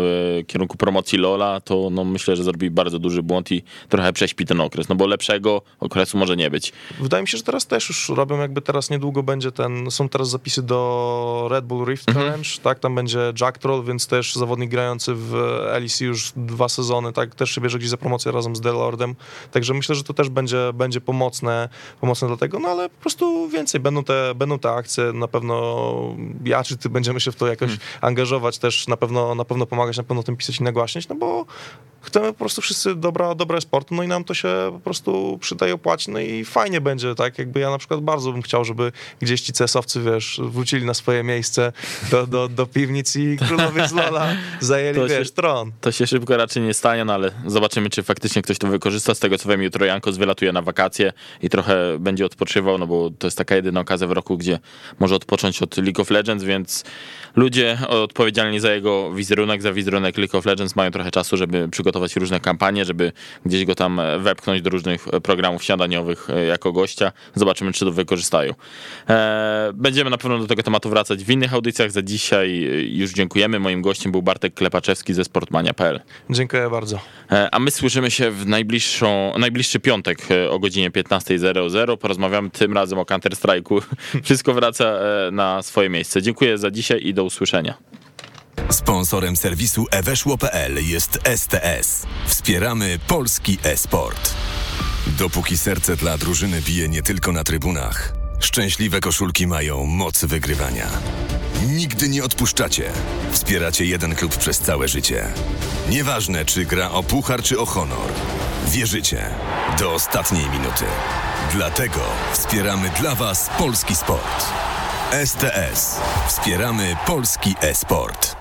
w kierunku promocji LoL'a, to no myślę, że zrobi bardzo duży błąd i trochę prześpi ten okres, no bo lepszego okresu może nie być. Wydaje mi się, że teraz też już robią, jakby teraz niedługo będzie ten, są teraz zapisy do Red Bull Rift Challenge, mhm. tak, tam będzie Jack Troll, więc też zawodnik grający w L E C już dwa sezony, tak, też się bierze gdzieś za promocję razem z Delordem, także myślę, że to też będzie, będzie pomocne, pomocne dla tego, no ale po prostu więcej, będą te, będą te akcje, na pewno ja czy ty będziemy się w to jakoś hmm. angażować, też na pewno, na pewno pomagać, na pewno o tym pisać i nagłaśniać, no bo chcemy po prostu wszyscy dobra, dobre sporty, no i nam to się po prostu przydaje opłacić, no i fajnie będzie, tak, jakby ja na przykład bardzo bym chciał, żeby gdzieś ci C S owcy, wiesz, wrócili na swoje miejsce do, do, do piwnic i królowie z LoL'a zajęli, to wiesz, się, tron. To się szybko raczej nie stanie, no ale zobaczymy, czy faktycznie ktoś to wykorzysta. Z tego co wiem, jutro Jankos wylatuje na wakacje i trochę będzie odpoczywał, no bo to jest taka jedyna okazja w roku, gdzie może odpocząć od League of Legends, więc ludzie odpowiedzialni za jego wizerunek, za wizerunek League of Legends mają trochę czasu, żeby przygotować różne kampanie, żeby gdzieś go tam wepchnąć do różnych programów śniadaniowych jako gościa. Zobaczymy, czy to wykorzystają. Będziemy na pewno do tego tematu wracać w innych audycjach. Za dzisiaj już dziękujemy. Moim gościem był Bartek Klepaczewski ze sportmania kropka p l. Dziękuję bardzo. A my słyszymy się w najbliższą, najbliższy piątek o godzinie piętnasta zero zero. Porozmawiamy tym razem o Counter-Strike'u. Wszystko wraca na swoje miejsce. Dziękuję za dzisiaj i do usłyszenia. Sponsorem serwisu e weszło kropka p l jest S T S. Wspieramy polski e-sport. Dopóki serce dla drużyny bije nie tylko na trybunach, szczęśliwe koszulki mają moc wygrywania. Nigdy nie odpuszczacie. Wspieracie jeden klub przez całe życie. Nieważne, czy gra o puchar, czy o honor. Wierzycie. Do ostatniej minuty. Dlatego wspieramy dla Was polski sport. S T S. Wspieramy polski e-sport.